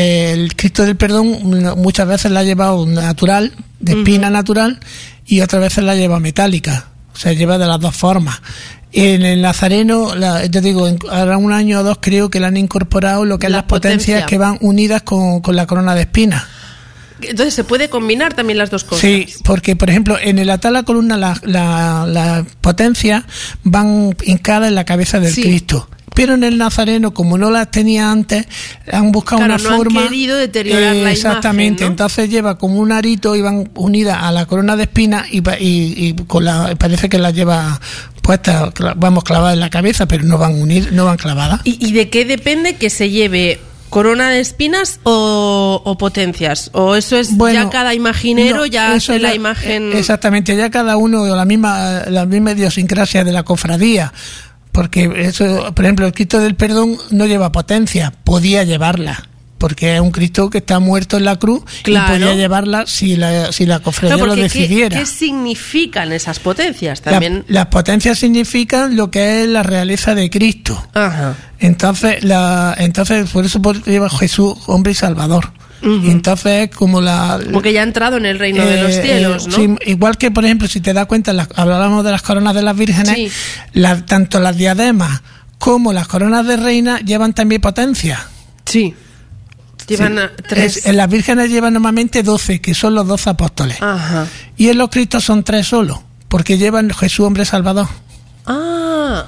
el Cristo del Perdón muchas veces la ha llevado natural, de espina uh-huh. natural, y otras veces la lleva metálica. Se lleva de las dos formas. En el Nazareno, la, yo digo, en, ahora un año o dos creo que le han incorporado lo que es las potencias potencia. que van unidas con, con la corona de espinas. entonces se puede combinar también las dos cosas. Sí, porque por ejemplo en el altar de la columna las la, la potencias van hincadas en la cabeza del Sí. Cristo. Pero en el Nazareno, como no las tenía antes, han buscado Claro, una no han forma. querido deteriorar la exactamente. imagen, ¿no? Entonces lleva como un arito y van unidas a la corona de espinas y, pa- y, y con la parece que las lleva puestas, cla- vamos, clavadas en la cabeza, pero no van unir, no van clavadas. ¿Y, y de qué depende que se lleve corona de espinas o, o potencias? ¿O eso es Bueno, ya cada imaginero no, ya eso hace la ya- imagen? Exactamente, ya cada uno la misma la misma idiosincrasia de la cofradía. Porque eso, por ejemplo, el Cristo del Perdón no lleva potencia, podía llevarla, porque es un Cristo que está muerto en la cruz Claro. y podía llevarla si la si la cofradía Claro, lo porque ¿qué, decidiera. ¿qué significan esas potencias La- también? las potencias significan lo que es la realeza de Cristo. Ajá. Entonces, la, entonces por eso por- lleva Jesús, hombre y Salvador. Ujú. Y entonces es como la... Como que ya ha entrado en el reino de los eh, cielos, eh, ¿no? sí, igual que, por ejemplo, si te das cuenta, las, hablábamos de las coronas de las vírgenes, Sí. la- tanto las diademas como las coronas de reina llevan también potencia. Sí. Llevan Sí. a tres. Es- en las vírgenes llevan normalmente doce, que son los doce apóstoles. Ajá. Y en los cristos son tres solo, porque llevan Jesús, hombre Salvador. Ah.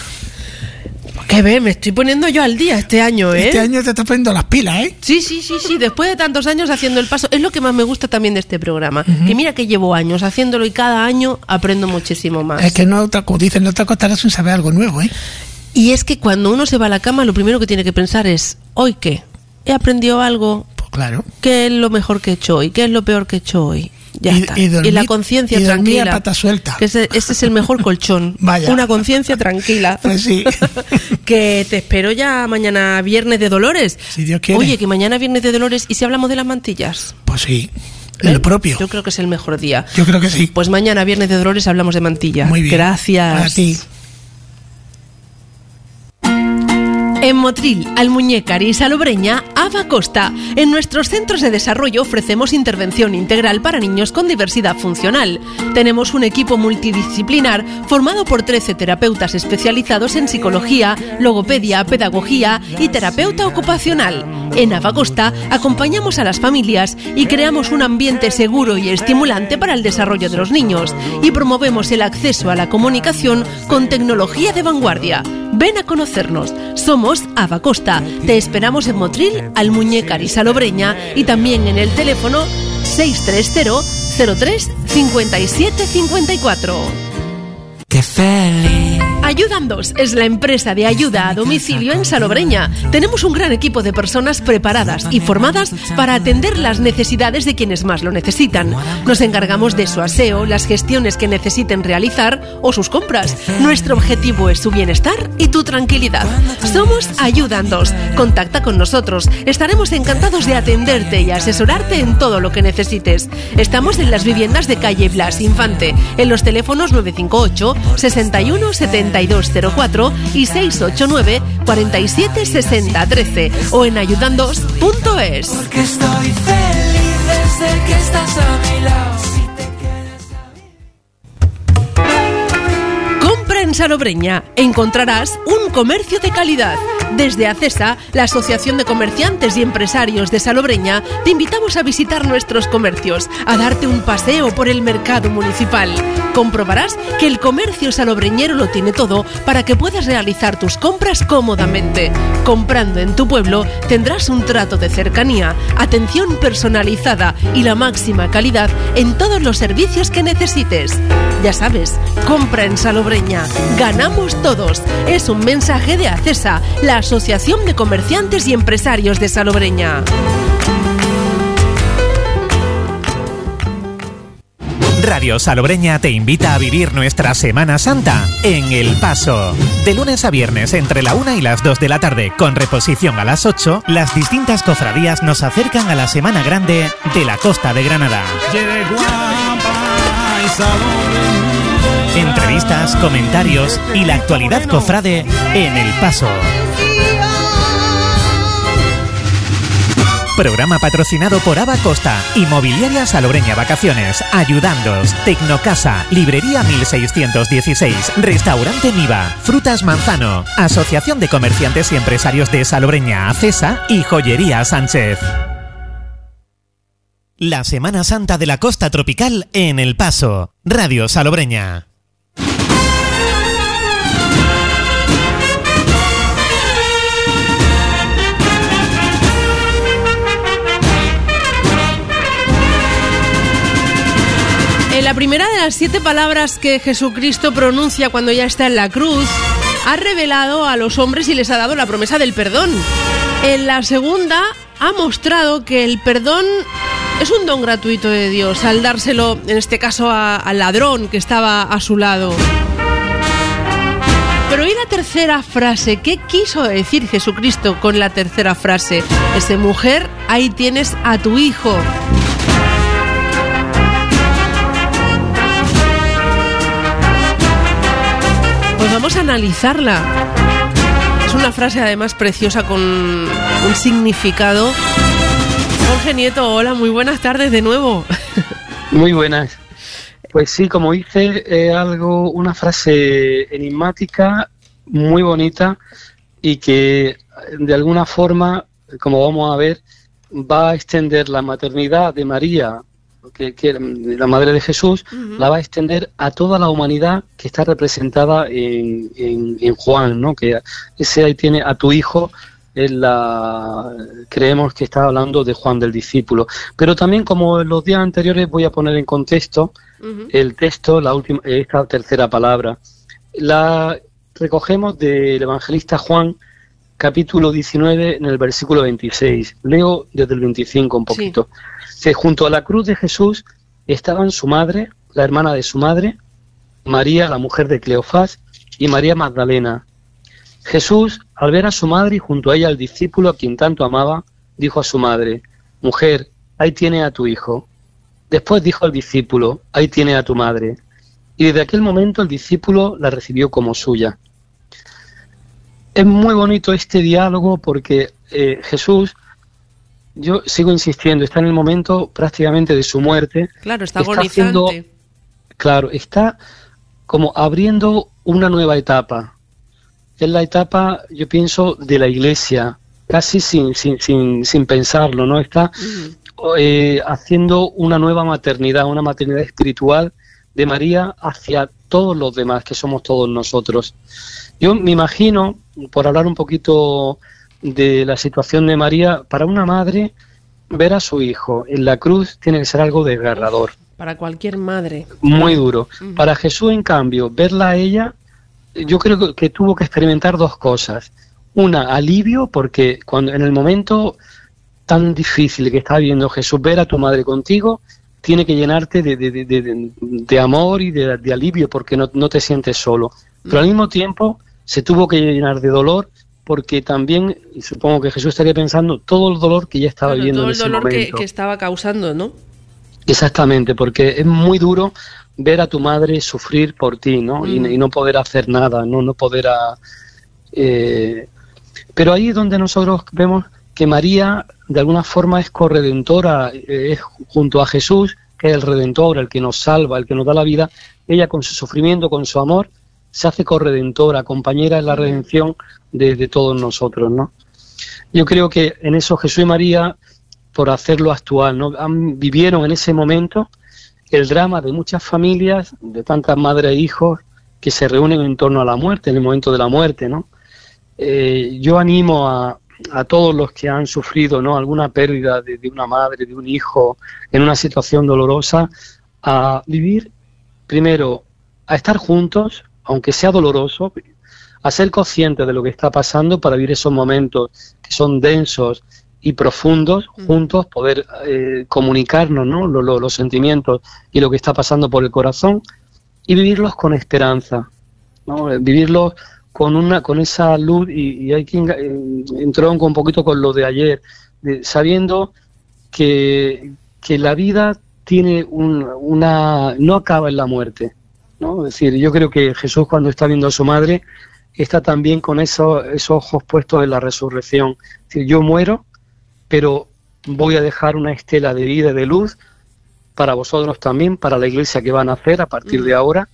Qué ve, me estoy poniendo yo al día este año, ¿eh? Este año te estás poniendo las pilas, ¿eh? Sí, sí, sí, sí, después de tantos años haciendo el paso, es lo que más me gusta también de este programa, que mira que llevo años haciéndolo y cada año aprendo muchísimo más. Es que no, te- como dicen, no te acostarás sin saber algo nuevo, ¿eh? Y es que cuando uno se va a la cama, lo primero que tiene que pensar es, ¿hoy qué? ¿He aprendido algo? Pues claro. ¿Qué es lo mejor que he hecho hoy? ¿Qué es lo peor que he hecho hoy? Ya Y- está. y dormir- la conciencia y dormir a tranquila. pata suelta. Que ese, ese es el mejor colchón. Vaya. Una conciencia tranquila. Pues sí. Que te espero ya mañana viernes de Dolores. Si Dios quiere. Oye, que mañana viernes de Dolores, ¿y si hablamos de las mantillas? Pues sí, ¿Eh? es lo propio. Yo creo que es el mejor día. Yo creo que sí. Pues mañana viernes de Dolores hablamos de mantillas. Muy bien. Gracias. A ti. En Motril, Almuñécar y Salobreña, Ava Costa. En nuestros centros de desarrollo ofrecemos intervención integral para niños con diversidad funcional. Tenemos un equipo multidisciplinar formado por trece terapeutas especializados en psicología, logopedia, pedagogía y terapeuta ocupacional. En Ava Costa acompañamos a las familias y creamos un ambiente seguro y estimulante para el desarrollo de los niños y promovemos el acceso a la comunicación con tecnología de vanguardia. Ven a conocernos. Somos Ava Costa. Te esperamos en Motril, Almuñécar y Salobreña y también en el teléfono seis tres cero, cero tres, cinco siete cinco cuatro. ¡Qué feliz! Ayudandos es la empresa de ayuda a domicilio en Salobreña. Tenemos un gran equipo de personas preparadas y formadas para atender las necesidades de quienes más lo necesitan. Nos encargamos de su aseo, las gestiones que necesiten realizar o sus compras. Nuestro objetivo es su bienestar y tu tranquilidad. Somos Ayudandos. Contacta con nosotros. Estaremos encantados de atenderte y asesorarte en todo lo que necesites. Estamos en las viviendas de calle Blas Infante, en los teléfonos nueve cinco ocho, sesenta y uno, setenta y dos cero cuatro y seis ocho nueve, cuarenta y siete, sesenta, trece o en ayudandos punto es. Porque estoy feliz desde que estás a mi lado. Si te quedas a mí. Compra en Salobreña. Encontrarás un comercio de calidad. Desde ACESA, la Asociación de Comerciantes y Empresarios de Salobreña, te invitamos a visitar nuestros comercios, a darte un paseo por el mercado municipal. Comprobarás que el comercio salobreñero lo tiene todo para que puedas realizar tus compras cómodamente. Comprando en tu pueblo tendrás un trato de cercanía, atención personalizada y la máxima calidad en todos los servicios que necesites. Ya sabes, compra en Salobreña. Ganamos todos. Es un mensaje de ACESA, la Asociación de Comerciantes y Empresarios de Salobreña. Radio Salobreña te invita a vivir nuestra Semana Santa en El Paso. De lunes a viernes entre la una y las dos de la tarde, con reposición a las ocho, las distintas cofradías nos acercan a la Semana Grande de la Costa de Granada. Entrevistas, comentarios y la actualidad cofrade en El Paso. Programa patrocinado por Ava Costa, Inmobiliaria Salobreña Vacaciones, Ayudandos, Tecnocasa, Librería mil seiscientos dieciséis, Restaurante Miva, Frutas Manzano, Asociación de Comerciantes y Empresarios de Salobreña, ACESA y Joyería Sánchez. La Semana Santa de la Costa Tropical en El Paso. Radio Salobreña. En la primera de las siete palabras que Jesucristo pronuncia cuando ya está en la cruz, ha revelado a los hombres y les ha dado la promesa del perdón. En la segunda, ha mostrado que el perdón es un don gratuito de Dios, al dárselo, en este caso, a, al ladrón que estaba a su lado. Pero ¿y la tercera frase? ¿Qué quiso decir Jesucristo con la tercera frase? Ese mujer, ahí tienes a tu hijo. Pues vamos a analizarla. Es una frase además preciosa con un significado. Jorge Nieto, hola, muy buenas tardes de nuevo. Muy buenas. Pues sí, como dice, es algo, una frase enigmática, muy bonita y que de alguna forma, como vamos a ver, va a extender la maternidad de María, que, que la madre de Jesús, uh-huh. la va a extender a toda la humanidad que está representada en, en, en Juan, ¿no? Que ese ahí tiene a tu hijo, es la, creemos que está hablando de Juan del discípulo. Pero también, como en los días anteriores, voy a poner en contexto uh-huh. el texto, la última, esta tercera palabra. La recogemos del evangelista Juan, capítulo diecinueve, en el versículo veintiséis. Leo desde el veinticinco un poquito. Sí. Que junto a la cruz de Jesús estaban su madre, la hermana de su madre, María, la mujer de Cleofás, y María Magdalena. Jesús, al ver a su madre y junto a ella al discípulo a quien tanto amaba, dijo a su madre: mujer, ahí tiene a tu hijo. Después dijo al discípulo: ahí tiene a tu madre. Y desde aquel momento el discípulo la recibió como suya. Es muy bonito este diálogo porque eh, Jesús, yo sigo insistiendo, está en el momento prácticamente de su muerte. Claro, está agonizante. Está haciendo, claro, está como abriendo una nueva etapa. Es la etapa, yo pienso, de la Iglesia, casi sin sin sin, sin pensarlo, ¿no? Está uh-huh. eh, haciendo una nueva maternidad, una maternidad espiritual de María hacia todos los demás, que somos todos nosotros. Yo me imagino, por hablar un poquito de la situación de María, para una madre, ver a su hijo en la cruz tiene que ser algo desgarrador. Para cualquier madre. Muy duro. Uh-huh. Para Jesús, en cambio, verla a ella, yo creo que, que tuvo que experimentar dos cosas. Una, alivio, porque cuando en el momento tan difícil que está viviendo Jesús, ver a tu madre contigo, tiene que llenarte de, de, de, de, de amor y de, de alivio, porque no, no te sientes solo. Pero al mismo tiempo se tuvo que llenar de dolor, porque también, y supongo que Jesús estaría pensando, todo el dolor que ya estaba bueno, viviendo en ese momento. Todo el dolor que, que estaba causando, ¿no? Exactamente, porque es muy duro ver a tu madre sufrir por ti, ¿no? Mm. Y, y no poder hacer nada, no, no poder... A, eh... Pero ahí es donde nosotros vemos que María, de alguna forma, es corredentora, es junto a Jesús, que es el Redentor, el que nos salva, el que nos da la vida. Ella, con su sufrimiento, con su amor, se hace corredentora, compañera en la redención de, de todos nosotros, ¿no? Yo creo que en eso Jesús y María, por hacerlo actual, ¿no? Han, vivieron en ese momento el drama de muchas familias, de tantas madres e hijos que se reúnen en torno a la muerte, en el momento de la muerte, ¿no? Eh, yo animo a, a todos los que han sufrido, ¿no?, alguna pérdida de, de una madre, de un hijo, en una situación dolorosa, a vivir, primero, a estar juntos, aunque sea doloroso, a ser conscientes de lo que está pasando para vivir esos momentos que son densos y profundos, juntos, poder eh, comunicarnos, ¿no?, lo, lo, los sentimientos y lo que está pasando por el corazón, y vivirlos con esperanza, ¿no?, vivirlos con una con esa luz, y, y hay quien eh, entró un poquito con lo de ayer, de, sabiendo que, que la vida tiene un, una no acaba en la muerte, ¿no? Es decir, yo creo que Jesús, cuando está viendo a su madre, está también con eso, esos ojos puestos en la resurrección. Es decir, yo muero, pero voy a dejar una estela de vida y de luz para vosotros también, para la iglesia que van a hacer a partir de ahora.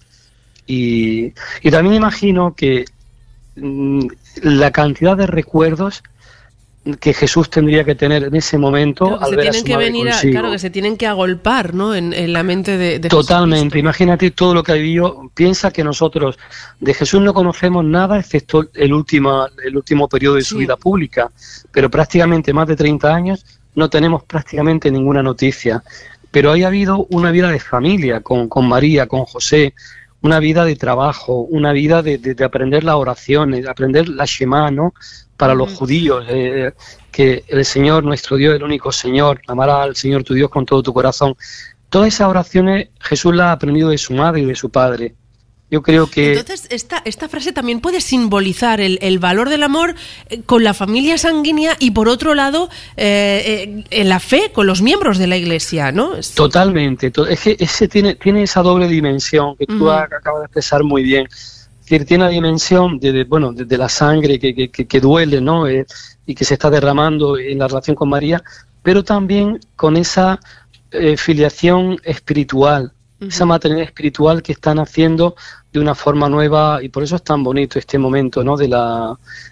Y, y también imagino que mmm, la cantidad de recuerdos que Jesús tendría que tener en ese momento claro, al se ver a tienen su que madre venir a, consigo. claro, que se tienen que agolpar, ¿no? En, en la mente de, de Totalmente. Jesucristo. Imagínate todo lo que ha vivido. Piensa que nosotros de Jesús no conocemos nada excepto el último, el último periodo de su Sí. vida pública, pero prácticamente más de treinta años no tenemos prácticamente ninguna noticia. Pero ha habido una vida de familia con, con María, con José, una vida de trabajo, una vida de, de, de aprender las oraciones, de aprender la Shema, ¿no? Para los judíos, eh, que el Señor, nuestro Dios, el único Señor, amarás al Señor tu Dios con todo tu corazón. Todas esas oraciones Jesús las ha aprendido de su madre y de su padre. Yo creo que... Entonces, esta, esta frase también puede simbolizar el, el valor del amor eh, con la familia sanguínea y, por otro lado, eh, eh, en la fe con los miembros de la Iglesia, ¿no? Es... Totalmente. To- es que ese tiene, tiene esa doble dimensión que tú Ujú. ac- acabas de expresar muy bien. Es decir, tiene la dimensión de, de, bueno, de, de la sangre que, que, que, que duele, ¿no? Eh, y que se está derramando en la relación con María, pero también con esa eh, filiación espiritual, Ujú. esa maternidad espiritual que están haciendo de una forma nueva, y por eso es tan bonito este momento, ¿no? De la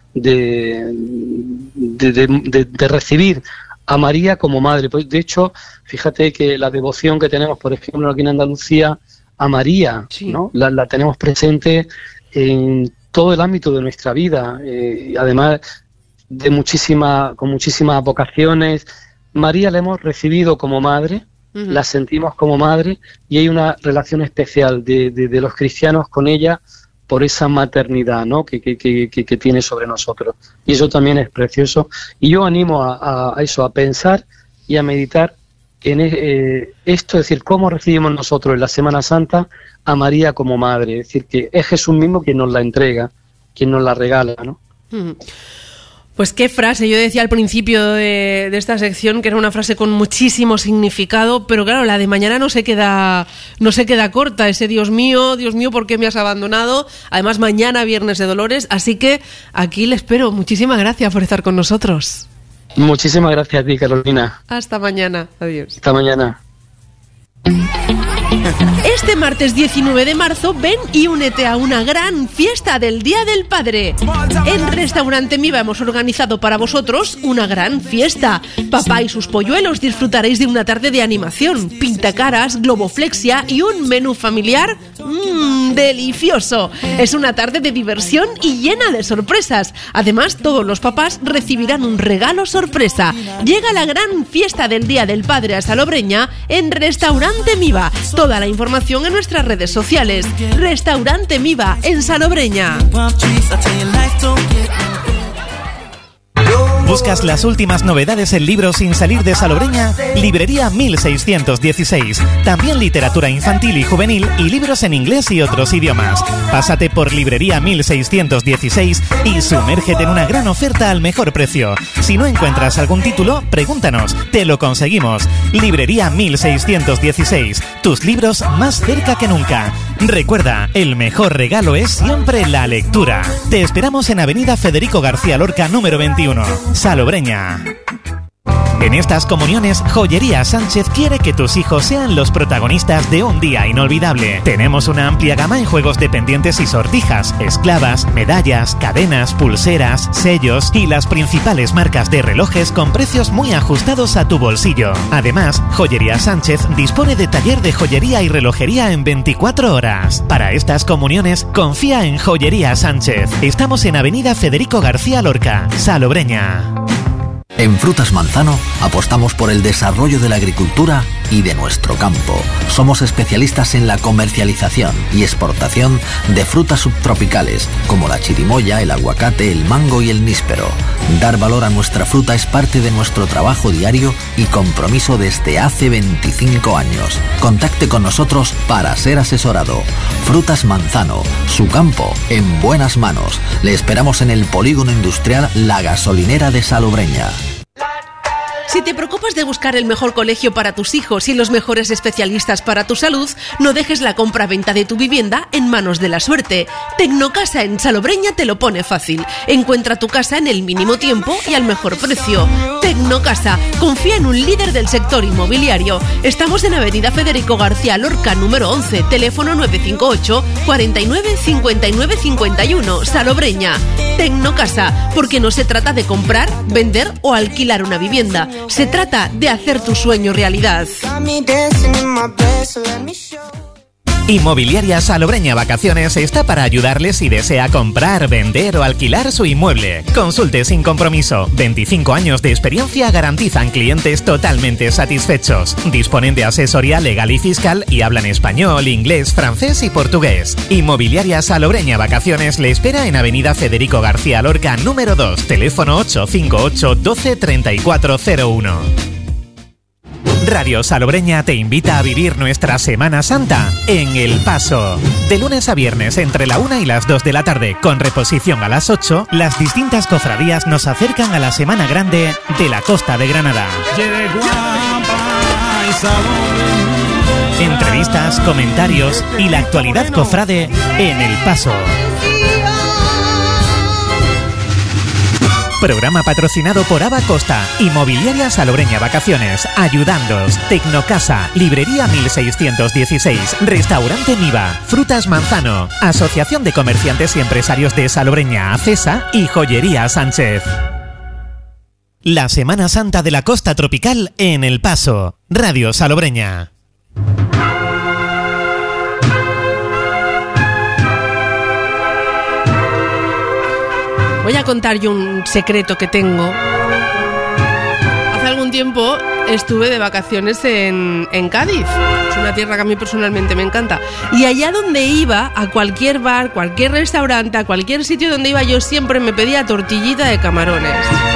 de, de, de, de, de recibir a María como madre. Pues de hecho, fíjate que la devoción que tenemos, por ejemplo, aquí en Andalucía a María, Sí. ¿no? La, la tenemos presente en todo el ámbito de nuestra vida, eh, y además de muchísima, con muchísimas vocaciones. María la hemos recibido como madre, Ujú. la sentimos como madre, y hay una relación especial de, de, de los cristianos con ella por esa maternidad, ¿no? que, que, que, que, que tiene sobre nosotros. Y eso también es precioso. Y yo animo a, a, a eso, a pensar y a meditar en eh, esto, es decir, cómo recibimos nosotros en la Semana Santa a María como madre. Es decir, que es Jesús mismo quien nos la entrega, quien nos la regala, ¿no? Ujú. Pues qué frase, yo decía al principio de, de esta sección que era una frase con muchísimo significado, pero claro, la de mañana no se queda no se queda corta, ese Dios mío, Dios mío, ¿por qué me has abandonado? Además, mañana Viernes de Dolores, así que aquí le espero. Muchísimas gracias por estar con nosotros. Muchísimas gracias a ti, Carolina. Hasta mañana, adiós. Hasta mañana. Este martes diecinueve de marzo ven y únete a una gran fiesta del Día del Padre. En Restaurante Miva hemos organizado para vosotros una gran fiesta. Papá y sus polluelos disfrutaréis de una tarde de animación, pintacaras, globoflexia y un menú familiar mmm, delicioso. Es una tarde de diversión y llena de sorpresas. Además, todos los papás recibirán un regalo sorpresa. Llega la gran fiesta del Día del Padre a Salobreña en Restaurante Miva. Toda la información en nuestras redes sociales. Restaurante Miva en Salobreña. ¿Buscas las últimas novedades en libros sin salir de Salobreña? Librería mil seiscientos dieciséis. También literatura infantil y juvenil y libros en inglés y otros idiomas. Pásate por Librería mil seiscientos dieciséis y sumérgete en una gran oferta al mejor precio. Si no encuentras algún título, pregúntanos, te lo conseguimos. Librería mil seiscientos dieciséis. Tus libros más cerca que nunca. Recuerda, el mejor regalo es siempre la lectura. Te esperamos en Avenida Federico García Lorca, número veintiuno, Salobreña. En estas comuniones, Joyería Sánchez quiere que tus hijos sean los protagonistas de un día inolvidable. Tenemos una amplia gama en juegos de pendientes y sortijas, esclavas, medallas, cadenas, pulseras, sellos y las principales marcas de relojes con precios muy ajustados a tu bolsillo. Además, Joyería Sánchez dispone de taller de joyería y relojería en veinticuatro horas. Para estas comuniones, confía en Joyería Sánchez. Estamos en Avenida Federico García Lorca, Salobreña. En Frutas Manzano apostamos por el desarrollo de la agricultura y de nuestro campo. Somos especialistas en la comercialización y exportación de frutas subtropicales como la chirimoya, el aguacate, el mango y el níspero. Dar valor a nuestra fruta es parte de nuestro trabajo diario y compromiso desde hace veinticinco años. Contacte con nosotros para ser asesorado. Frutas Manzano, su campo en buenas manos. Le esperamos en el Polígono Industrial La Gasolinera de Salobreña. Si te preocupas de buscar el mejor colegio para tus hijos y los mejores especialistas para tu salud, no dejes la compra-venta de tu vivienda en manos de la suerte. Tecnocasa en Salobreña te lo pone fácil. Encuentra tu casa en el mínimo tiempo y al mejor precio. Tecnocasa, confía en un líder del sector inmobiliario. Estamos en Avenida Federico García Lorca, número once, teléfono nueve cinco ocho, cuarenta y nueve, cincuenta y nueve, cincuenta y uno, Salobreña. Tecnocasa, porque no se trata de comprar, vender o alquilar una vivienda. Se trata de hacer tu sueño realidad. Inmobiliaria Salobreña Vacaciones está para ayudarles si desea comprar, vender o alquilar su inmueble. Consulte sin compromiso. veinticinco años de experiencia garantizan clientes totalmente satisfechos. Disponen de asesoría legal y fiscal y hablan español, inglés, francés y portugués. Inmobiliaria Salobreña Vacaciones le espera en Avenida Federico García Lorca, número dos, teléfono ocho cinco ocho, doce, treinta y cuatro cero uno. Radio Salobreña te invita a vivir nuestra Semana Santa en El Paso. De lunes a viernes entre la una y las dos de la tarde, con reposición a las ocho, las distintas cofradías nos acercan a la Semana Grande de la Costa de Granada. Entrevistas, comentarios y la actualidad cofrade en El Paso. Programa patrocinado por Aba Costa, Inmobiliaria Salobreña Vacaciones, Ayudándoos, Tecnocasa, Librería mil seiscientos dieciséis, Restaurante Miva, Frutas Manzano, Asociación de Comerciantes y Empresarios de Salobreña, ACESA y Joyería Sánchez. La Semana Santa de la Costa Tropical en El Paso. Radio Salobreña. Voy a contar yo un secreto que tengo. Hace algún tiempo estuve de vacaciones en, en Cádiz. Es una tierra que a mí personalmente me encanta. Y allá donde iba, a cualquier bar, cualquier restaurante, a cualquier sitio donde iba, yo siempre me pedía tortillita de camarones.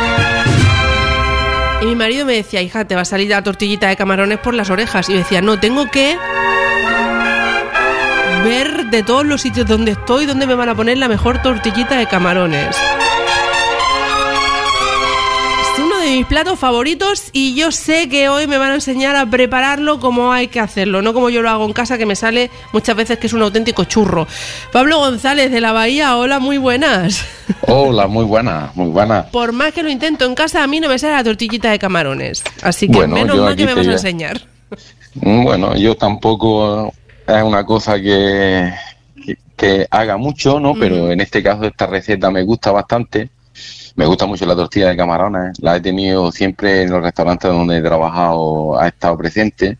Y mi marido me decía, hija, te va a salir la tortillita de camarones por las orejas. Y yo decía, no, tengo que ver de todos los sitios donde estoy, donde me van a poner la mejor tortillita de camarones. Es uno de mis platos favoritos y yo sé que hoy me van a enseñar a prepararlo como hay que hacerlo, no como yo lo hago en casa, que me sale muchas veces que es un auténtico churro. Pablo González de la Bahía, hola, muy buenas. Hola, muy buena, muy buena. Por más que lo intento en casa, a mí no me sale la tortillita de camarones, así que bueno, menos mal que me vas a enseñar. Bueno, yo tampoco es una cosa que, que, que haga mucho, ¿no? Mm. Pero en este caso esta receta me gusta bastante. Me gusta mucho la tortilla de camarones. La he tenido siempre en los restaurantes donde he trabajado, ha estado presente.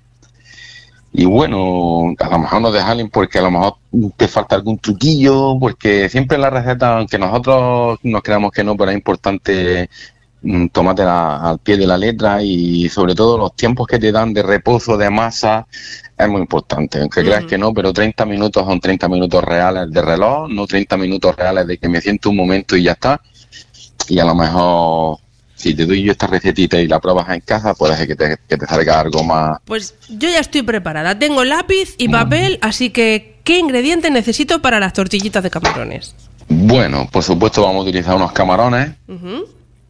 Y bueno, a lo mejor no dejan porque a lo mejor te falta algún truquillo, porque siempre en la receta, aunque nosotros nos creamos que no, pero es importante tomátela al pie de la letra y sobre todo los tiempos que te dan de reposo de masa es muy importante, aunque uh-huh. creas que no, pero treinta minutos son treinta minutos reales de reloj, no treinta minutos reales de que me siento un momento y ya está. Y a lo mejor si te doy yo esta recetita y la pruebas en casa, puede ser que te, que te salga algo más. Pues yo ya estoy preparada, tengo lápiz y papel, uh-huh. así que ¿qué ingredientes necesito para las tortillitas de camarones? Bueno, por supuesto vamos a utilizar unos camarones. Uh-huh.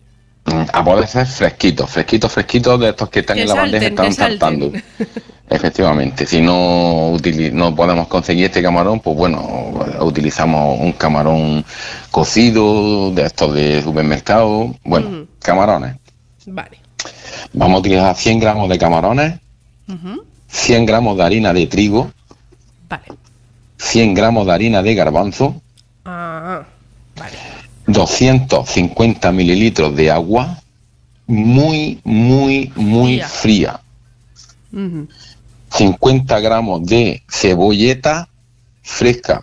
A poder ser fresquitos, fresquitos, fresquitos de estos que están que en la salten, bandeja, están saltando. Efectivamente, si no utili- no podemos conseguir este camarón, pues bueno, utilizamos un camarón cocido, de estos de supermercado, bueno, uh-huh. camarones. Vale. Vamos a utilizar cien gramos de camarones, uh-huh. cien gramos de harina de trigo, vale. cien gramos de harina de garbanzo, ah, vale. doscientos cincuenta mililitros de agua muy, muy, muy fría. fría. Uh-huh. cincuenta gramos de cebolleta fresca.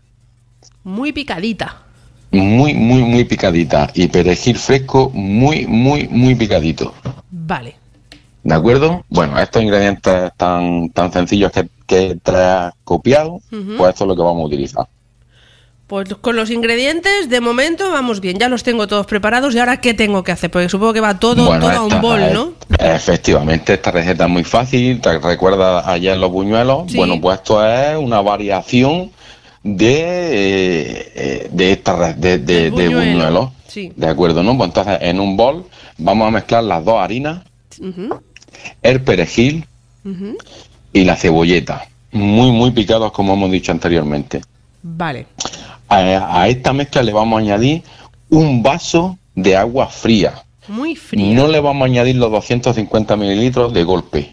Muy picadita. Muy, muy, muy picadita. Y perejil fresco muy, muy, muy picadito. Vale. ¿De acuerdo? Bueno, estos ingredientes tan, tan sencillos que, que te has copiado, uh-huh. pues esto es lo que vamos a utilizar. Pues con los ingredientes, de momento vamos bien, ya los tengo todos preparados. ¿Y ahora qué tengo que hacer? Porque supongo que va todo, bueno, todo esta, a un bol, ¿no? Efectivamente, esta receta es muy fácil. ¿Te recuerdas ayer los buñuelos? Sí. Bueno, pues esto es una variación de, eh, de esta de, de, buñuelo. de buñuelos. Sí. ¿De acuerdo, no? Pues entonces, en un bol vamos a mezclar las dos harinas. Uh-huh. el perejil Uh-huh. y la cebolleta. Muy, muy picados, como hemos dicho anteriormente. Vale. A, a esta mezcla le vamos a añadir un vaso de agua fría. Muy fría. No le vamos a añadir los doscientos cincuenta mililitros de golpe.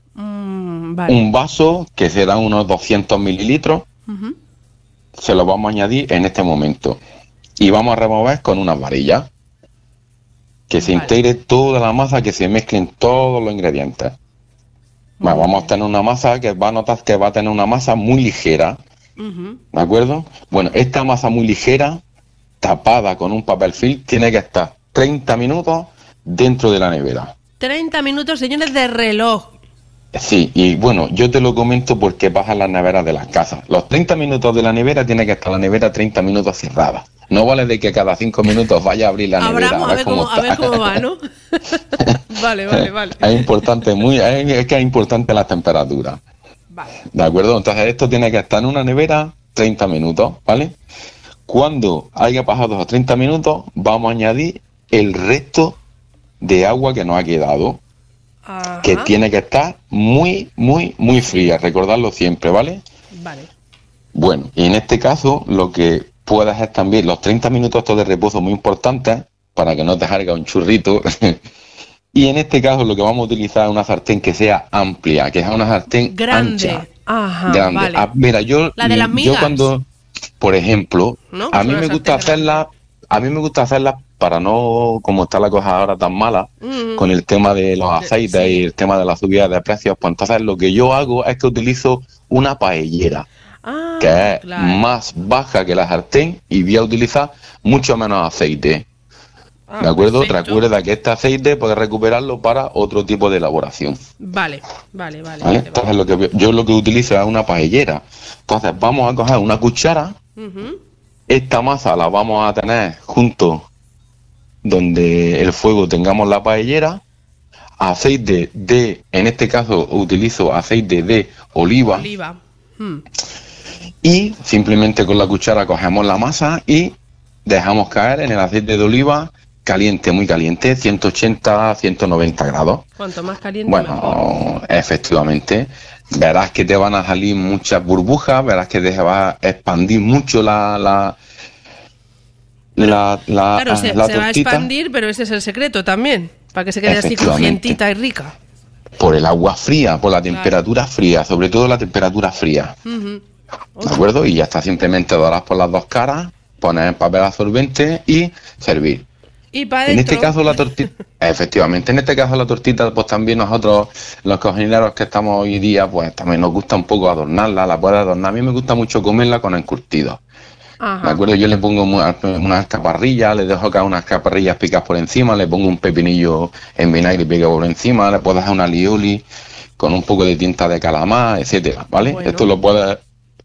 Mm, vale. Un vaso que será unos doscientos mililitros. Uh-huh. Se lo vamos a añadir en este momento. Y vamos a remover con unas varillas. Que se Vale. integre toda la masa, que se mezclen todos los ingredientes. Bueno, vamos a tener una masa que va a notar que va a tener una masa muy ligera. Uh-huh. ¿De acuerdo? Bueno, esta masa muy ligera, tapada con un papel film, tiene que estar treinta minutos dentro de la nevera. treinta minutos, señores, de reloj. Sí, y bueno, yo te lo comento porque pasa en las neveras de las casas. Los treinta minutos de la nevera tiene que estar la nevera treinta minutos cerrada. No vale de que cada cinco minutos vaya a abrir la nevera. Abramos, a ver cómo, a ver cómo va, ¿no? Vale, vale, vale. Es importante, muy, es, es que es importante la temperatura. Vale. ¿De acuerdo? Entonces esto tiene que estar en una nevera treinta minutos, ¿vale? Cuando haya pasado los treinta minutos, vamos a añadir el resto de agua que nos ha quedado. Ajá. Que tiene que estar muy, muy, muy fría. Recordarlo siempre, ¿vale? Vale. Bueno, y en este caso lo que puedes hacer también, los treinta minutos estos de reposo muy importantes, para que no te salga un churrito. Y en este caso lo que vamos a utilizar es una sartén que sea amplia, que sea una sartén Grande. ancha. Ajá, Grande. vale. Ah, mira, yo, La de las yo migas. cuando, por ejemplo, ¿No? a mí Una me gusta sartén hacerla, a mí me gusta hacerla para no, como está la cosa ahora tan mala, Mm. con el tema de los aceites Sí. y el tema de la subida de precios, pues entonces lo que yo hago es que utilizo una paellera, Ah, que es claro. más baja que la sartén y voy a utilizar mucho menos aceite. Ah, ¿De acuerdo? perfecto. Recuerda que este aceite puedes recuperarlo para otro tipo de elaboración. Vale, vale, vale. ¿Vale? vale, Entonces lo que yo lo que utilizo es una paellera. Entonces vamos a coger una cuchara, vale. Ujú. esta masa la vamos a tener junto donde el fuego tengamos la paellera, aceite de, en este caso utilizo aceite de oliva, Oliva. Mm. y simplemente con la cuchara cogemos la masa y dejamos caer en el aceite de oliva caliente, muy caliente, ciento ochenta, ciento noventa grados. Cuanto más caliente, mejor. Bueno, efectivamente, verás que te van a salir muchas burbujas, verás que te va a expandir mucho la la la, la, Claro, se, la se va a tortita expandir, pero ese es el secreto también, para que se quede así Efectivamente. crujientita y rica. por el agua fría, por la temperatura fría, sobre todo la temperatura fría, Ujú. ¿de acuerdo? Y ya está, simplemente doras por las dos caras, poner papel absorbente y servir. Y para En adentro. este caso la tortita, efectivamente, en este caso la tortita, pues también nosotros, los cocineros que estamos hoy día, pues también nos gusta un poco adornarla, la puedes adornar. A mí me gusta mucho comerla con encurtidos. ¿De Ajá. acuerdo? Yo le pongo mu- unas caparrillas, le dejo caer unas caparrillas picadas por encima, le pongo un pepinillo en vinagre picado por encima, le puedo dejar una alioli con un poco de tinta de calamar, etcétera, ¿vale? Bueno. Esto lo puedes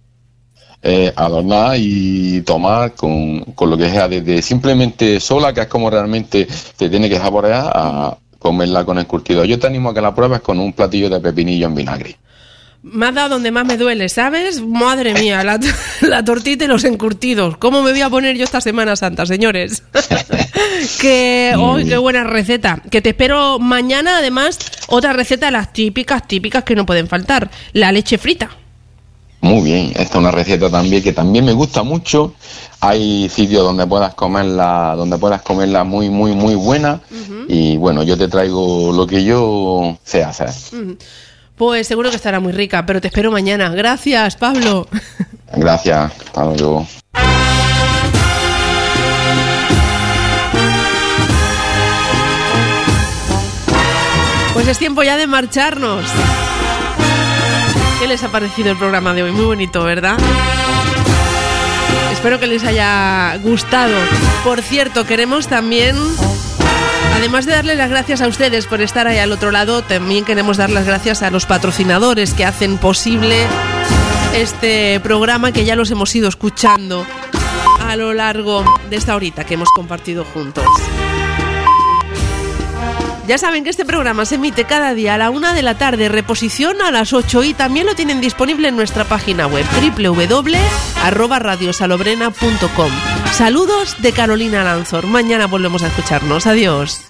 eh, adornar y tomar con, con lo que sea, desde simplemente sola, que es como realmente te tiene que saborear, a comerla con encurtido. Yo te animo a que la pruebes con un platillo de pepinillo en vinagre. Me has dado donde más me duele, ¿sabes? Madre mía, la, la tortita y los encurtidos. ¿Cómo me voy a poner yo esta Semana Santa, señores? que hoy qué buena receta. Que te espero mañana, además, otra receta de las típicas, típicas que no pueden faltar. La leche frita. Muy bien, esta es una receta también que también me gusta mucho. Hay sitios donde puedas comerla, donde puedas comerla muy, muy, muy buena. Ujú. Y bueno, yo te traigo lo que yo sé hacer. Mm. Pues seguro que estará muy rica, pero te espero mañana. Gracias, Pablo. Gracias, hasta luego. Pues es tiempo ya de marcharnos. ¿Qué les ha parecido el programa de hoy? Muy bonito, ¿verdad? Espero que les haya gustado. Por cierto, queremos también, además de darles las gracias a ustedes por estar ahí al otro lado, también queremos dar las gracias a los patrocinadores que hacen posible este programa, que ya los hemos ido escuchando a lo largo de esta horita que hemos compartido juntos. Ya saben que este programa se emite cada día a la una de la tarde, reposición a las ocho, y también lo tienen disponible en nuestra página web doble u doble u doble u arroba radio salobrena punto com. Saludos de Carolina Lanzor. Mañana volvemos a escucharnos. Adiós.